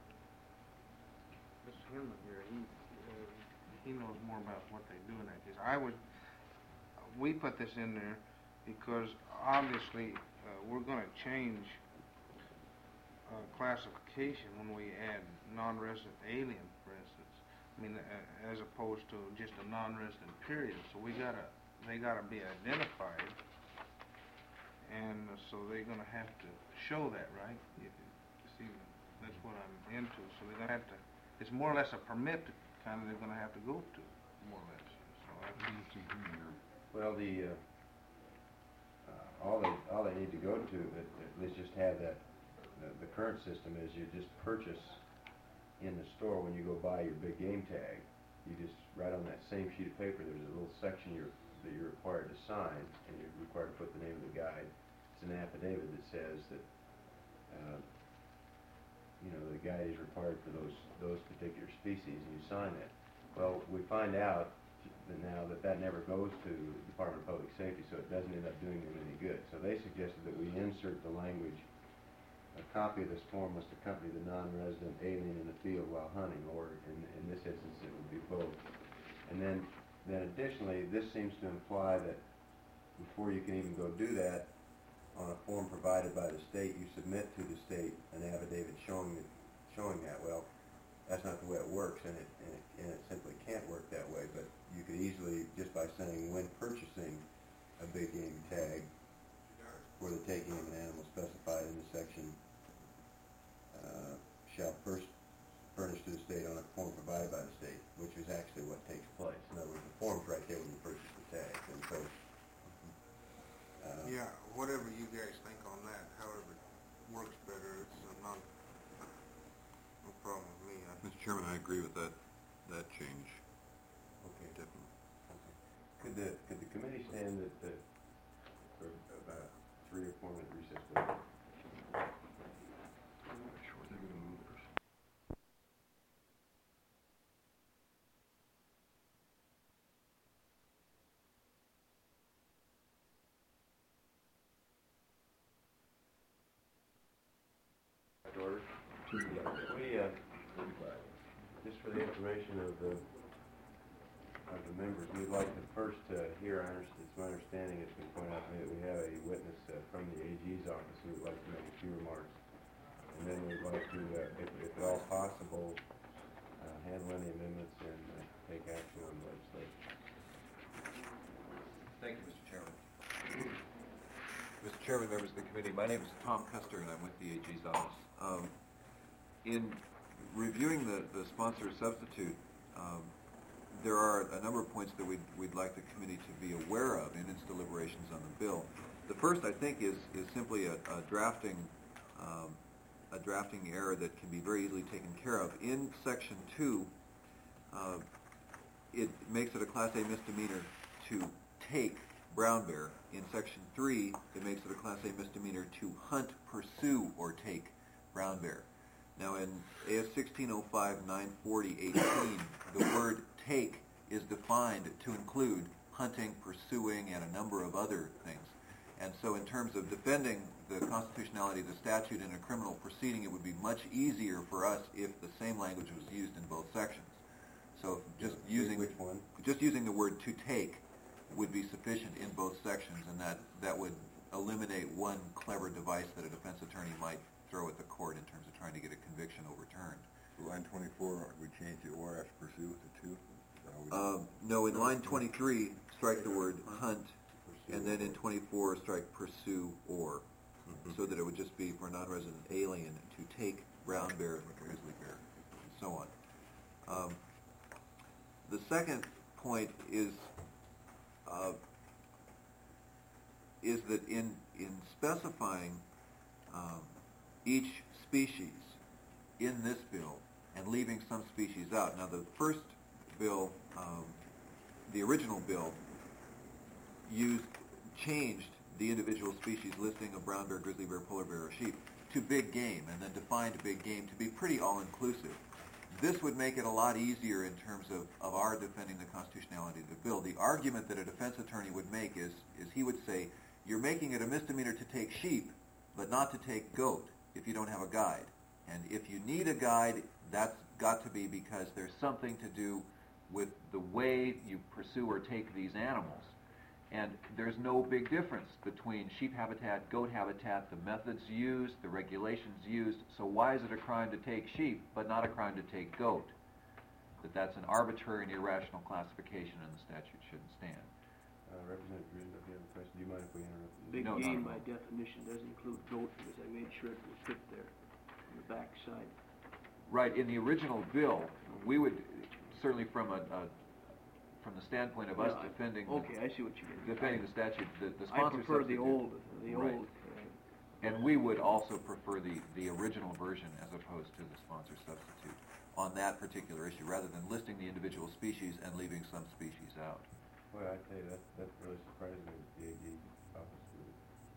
Speaker 2: Mister Hinman here, he uh, he knows more about what they do in that case. I would. We put this in there because obviously uh, we're going to change uh, classification when we add non-resident alien, for instance. I mean, uh, as opposed to just a non-resident period. So we got to they gotta be identified, and so they're gonna have to show that, right? You- you See, that's what I'm into, so they're gonna have to, it's more or less a permit kind of they're gonna have to go to, more or less, so I.
Speaker 1: Well, the, uh, uh, all they, all they need to go to, at, at least just have that, the, the current system is you just purchase in the store when you go buy your big game tag. You just write on that same sheet of paper, there's a little section you're, that you're required to sign, and you're required to put the name of the guide. It's an affidavit that says that, uh, you know, the guide is required for those, those particular species, and you sign it. Well, we find out that now that that never goes to the Department of Public Safety, so it doesn't end up doing them any good. So they suggested that we insert the language, a copy of this form must accompany the non-resident alien in the field while hunting, or in, in this instance it would be both. And then, then additionally, this seems to imply that before you can even go do that, on a form provided by the state, you submit to the state an affidavit showing that, showing that. Well, that's not the way it works, and it, and it, and it simply can't work that way, but you could easily, just by saying when purchasing a big game tag for the taking of an animal specified in the section, uh, shall first furnish to the state on a form provided by the state, which is actually what takes place. In other words, the form's right there when you purchase the tag, and so, uh,
Speaker 12: Yeah, whatever you guys think on that, however it works better, it's uh, not, no problem with me. I-
Speaker 14: Mister Chairman, I agree with that, that change,
Speaker 1: okay.
Speaker 14: definitely.
Speaker 1: Okay. Could the, could the committee stand at, the for about three or four minute recess, please?
Speaker 14: I'm not sure they're gonna move theirs.
Speaker 1: Order. We, uh, just for the information of the, of the members, we'd like to first, uh, hear, I understand, it's my understanding, it's been pointed out to me that we have a witness, uh, from the A G's office who would like to make a few remarks. And then we'd like to, uh, if, if at all possible, uh, handle any amendments and, uh, take action on legislation.
Speaker 15: Thank you, Mister Chairman. Mister Chairman, members of the committee, my name is Tom Custer, and I'm with the A G's office. Um, in reviewing the, the sponsor substitute, um, there are a number of points that we'd, we'd like the committee to be aware of in its deliberations on the bill. The first, I think, is, is simply a, a drafting um, a drafting error that can be very easily taken care of. In Section two, uh, it makes it a Class A misdemeanor to take brown bear. In Section three, it makes it a Class A misdemeanor to hunt, pursue, or take brown bear. Now, in A S sixteen oh five nine forty eighteen, the word take is defined to include hunting, pursuing, and a number of other things. And so in terms of defending the constitutionality of the statute in a criminal proceeding, it would be much easier for us if the same language was used in both sections. So just using
Speaker 1: Which one?
Speaker 15: just using the word to take would be sufficient in both sections, and that, that would eliminate one clever device that a defense attorney might throw at the court in terms of trying to get a conviction overturned.
Speaker 6: Line twenty-four, we changed the or after pursue to two?
Speaker 15: Um, no, in line twenty-three, strike the word hunt, and then in twenty-four, strike pursue or,
Speaker 1: Mm-hmm.
Speaker 15: so that it would just be for a non-resident alien to take brown bear, grizzly bear, and so on. Um, the second point is uh, is that in in specifying um, each species in this bill and leaving some species out. Now, the first bill, um, the original bill, used changed the individual species listing of brown bear, grizzly bear, polar bear, or sheep to big game, and then defined big game to be pretty all-inclusive. This would make it a lot easier in terms of, of our defending the constitutionality of the bill. The argument that a defense attorney would make is, is he would say, you're making it a misdemeanor to take sheep, but not to take goat if you don't have a guide. And if you need a guide, that's got to be because there's something to do with the way you pursue or take these animals. And there's no big difference between sheep habitat, goat habitat, the methods used, the regulations used. So why is it a crime to take sheep, but not a crime to take goat? That that's an arbitrary and irrational classification, and the statute shouldn't stand.
Speaker 1: Uh, Representative Rudendorf, you have a question? Do you mind if we interrupt you?
Speaker 9: Big
Speaker 15: No, not
Speaker 9: game
Speaker 15: at
Speaker 9: by
Speaker 15: all.
Speaker 9: definition doesn't include goat because I made sure it was fit there on the back side.
Speaker 15: Right, in the original bill, we would, certainly from a, a from the standpoint of us
Speaker 9: Yeah, I-
Speaker 15: defending, the-
Speaker 9: Okay, I see what you mean.
Speaker 15: defending the statute, the, the
Speaker 9: I
Speaker 15: sponsor
Speaker 9: prefer the
Speaker 15: substitute-
Speaker 9: old, the
Speaker 15: Right.
Speaker 9: old. uh,
Speaker 15: And we would also prefer the, the original version as opposed to the sponsor substitute on that particular issue, rather than listing the individual species and leaving some species out.
Speaker 1: Well, I tell you, that, that really surprised me that the A G office would,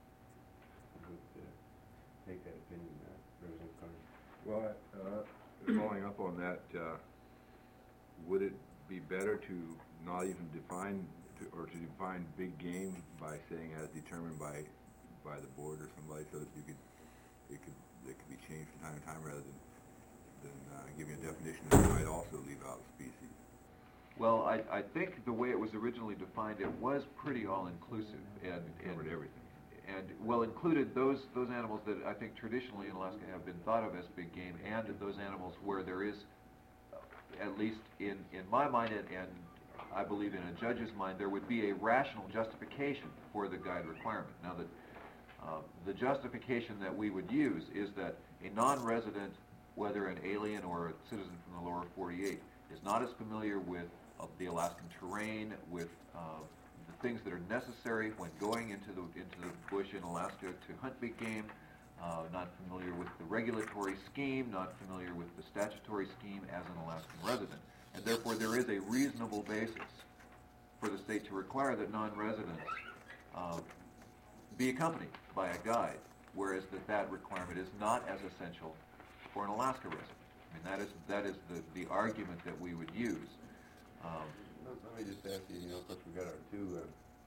Speaker 1: would uh, take that opinion, uh, Representative Carney.
Speaker 6: Well, uh, following up on that, uh, would it be better to not even define, to, or to define big game by saying as determined by, by the board or somebody, so that you could, it could, it could be changed from time to time rather than, than uh, giving a definition that might also leave out species?
Speaker 15: Well, I, I think the way it was originally defined, it was pretty all-inclusive, and,
Speaker 6: It covered
Speaker 15: and
Speaker 6: everything.
Speaker 15: and well included those those animals that I think traditionally in Alaska have been thought of as big game, and those animals where there is, uh, at least in in my mind and, and I believe in a judge's mind, there would be a rational justification for the guide requirement. Now that uh, the justification that we would use is that a non-resident, whether an alien or a citizen from the lower forty-eight, is not as familiar with uh, the Alaskan terrain, with uh, the things that are necessary when going into the into the bush in Alaska to hunt big game, uh, not familiar with the regulatory scheme, not familiar with the statutory scheme as an Alaskan resident. And therefore there is a reasonable basis for the state to require that non-residents uh, be accompanied by a guide, whereas that that requirement is not as essential for an Alaska resident. I mean, that is that is the, the argument that we would use. Um,
Speaker 1: Let, let me just ask you, you know, of course, we've got our two uh,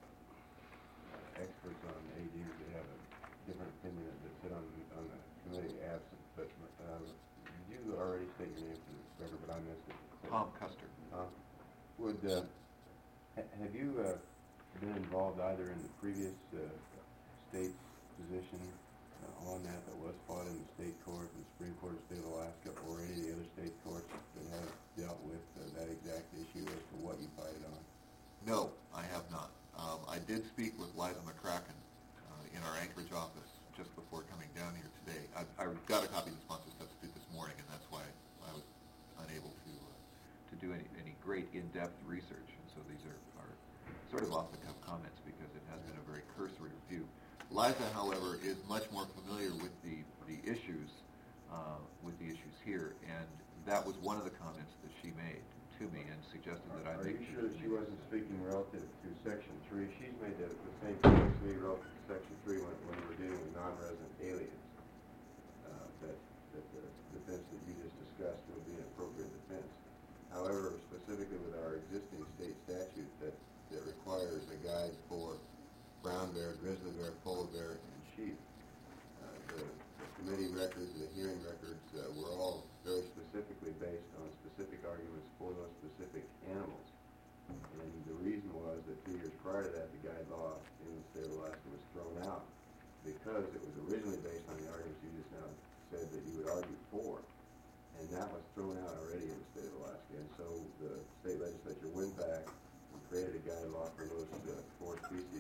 Speaker 1: uh, experts on A Gs that have a different opinion that sit on, on the committee absent, but uh, did you already state your name for the record, but I missed it?
Speaker 15: Tom Custer.
Speaker 1: Tom, would, uh, ha- have you uh, been involved either in the previous uh, state position uh, on that that was fought in the state court, the Supreme Court of the state of Alaska, or any of the other state courts that have dealt with uh, that exact issue as to what you fight on?
Speaker 15: No, I have not. Um, I did speak with Liza McCracken uh, in our Anchorage office just before coming down here today. I, I got a copy of the sponsor substitute this morning, and that's why I was unable to uh, to do any, any great in-depth research. And so these are, are sort of off-the-cuff comments because it has been a very cursory review. Liza, however, is much more familiar with the, the issues uh, with the issues here, and that was one of the comments that she made to me and suggested that I
Speaker 1: Are
Speaker 15: make.
Speaker 1: you sure that she wasn't speaking relative to Section three? She's made that the same point to me relative to Section three when, when we're dealing with non-resident aliens. Uh, that, that the defense that you just discussed would be an appropriate defense. However, specifically with our existing state statute that, that requires a guide for brown bear, grizzly bear, polar bear, and sheep, uh, the, the committee records, the hearing records uh, were all very specifically based on specific arguments for those specific animals. And the reason was that two years prior to that, the guide law in the state of Alaska was thrown out because it was originally based on the arguments you just now said that you would argue for. And that was thrown out already in the state of Alaska. And so the state legislature went back and created a guide law for those uh, four species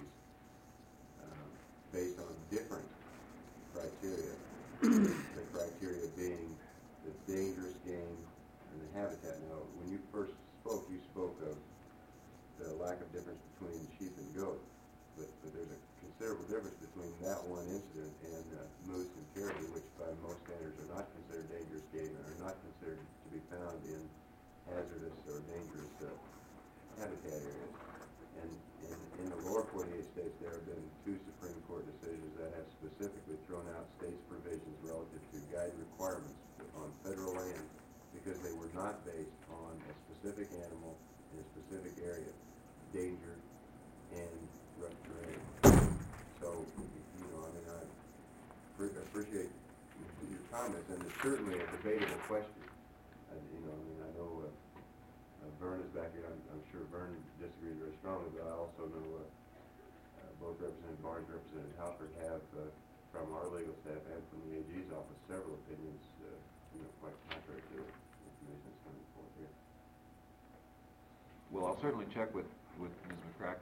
Speaker 1: um, based on different criteria. The criteria being the dangerous game and the habitat. Now, when you first spoke, you spoke of the lack of difference between sheep and goat, but, but there's a considerable difference between that one incident and uh, moose and caribou, which by most standards are not considered dangerous game and are not considered to be found in hazardous or dangerous uh, habitat areas. And in, in the lower forty-eight states, there have been two Supreme Court decisions that have specifically thrown out states' provisions relative to guide requirements on federal land because they were not based on a specific animal in a specific area, danger, and rough terrain. So, you know, I mean, I pre- appreciate your comments, and it's certainly a debatable question. Uh, you know, I mean, I know uh, uh, Vern is back here. I'm, I'm sure Vern disagrees very strongly, but I also know uh, uh, both Representative Barnes and Representative Halpert have, uh, from our legal staff and from the A G's office, several opinions, uh, you know, quite contrary to the information that's coming forth here.
Speaker 15: Well, I'll certainly check with, with Miz McCracken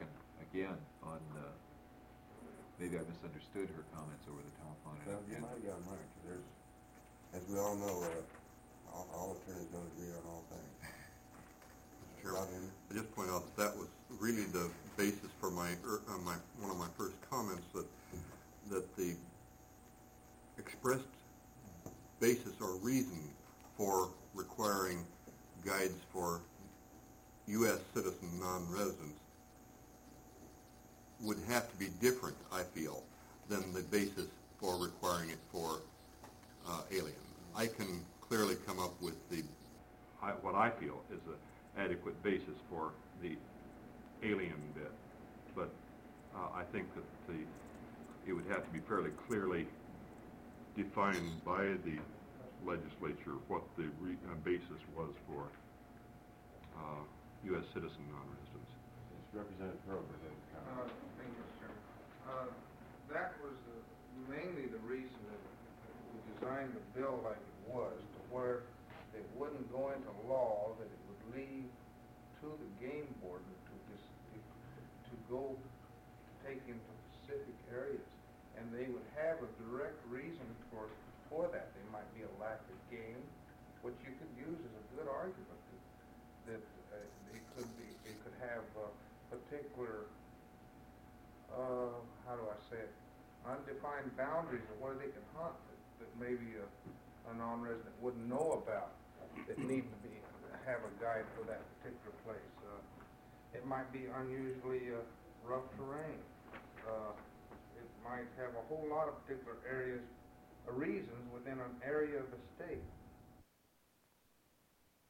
Speaker 15: again on, uh, maybe I misunderstood her comments over the telephone. and-
Speaker 1: Well, you
Speaker 15: and-
Speaker 1: might be on mine, 'cause there's, as we all know, uh, all, all attorneys don't agree on all things.
Speaker 14: Sure.
Speaker 1: Rob, any-
Speaker 14: I just point out that that was really the basis for my, er, uh, my, one of my first comments, that, that the expressed basis or reason for requiring guides for U S citizen non-residents would have to be different, I feel, than the basis for requiring it for uh, aliens. I can clearly come up with the,
Speaker 16: I, what I feel is an adequate basis for the alien bit, but uh, I think that the, it would have to be fairly clearly defined by the legislature what the re, uh, basis was for uh, U S citizen non-residents.
Speaker 1: It's Representative Grover, then,
Speaker 2: Uh, thank you, Mister Chairman. Uh, that was uh, mainly the reason that we designed the bill like it was, to where it wouldn't go into law, that it would leave to the game board to dis, to go take into specific areas, and they would have a direct reason for for that. There might be a lack of game, which you could use as a good argument that, that uh, it could be, it could have uh, particular, uh, how do I say it, undefined boundaries of where they can hunt that, that maybe a, a non-resident wouldn't know about, that need to be, have a guide for that particular place. Uh, it might be unusually uh, rough terrain. Uh, it might have a whole lot of particular areas, uh, reasons within an area of the state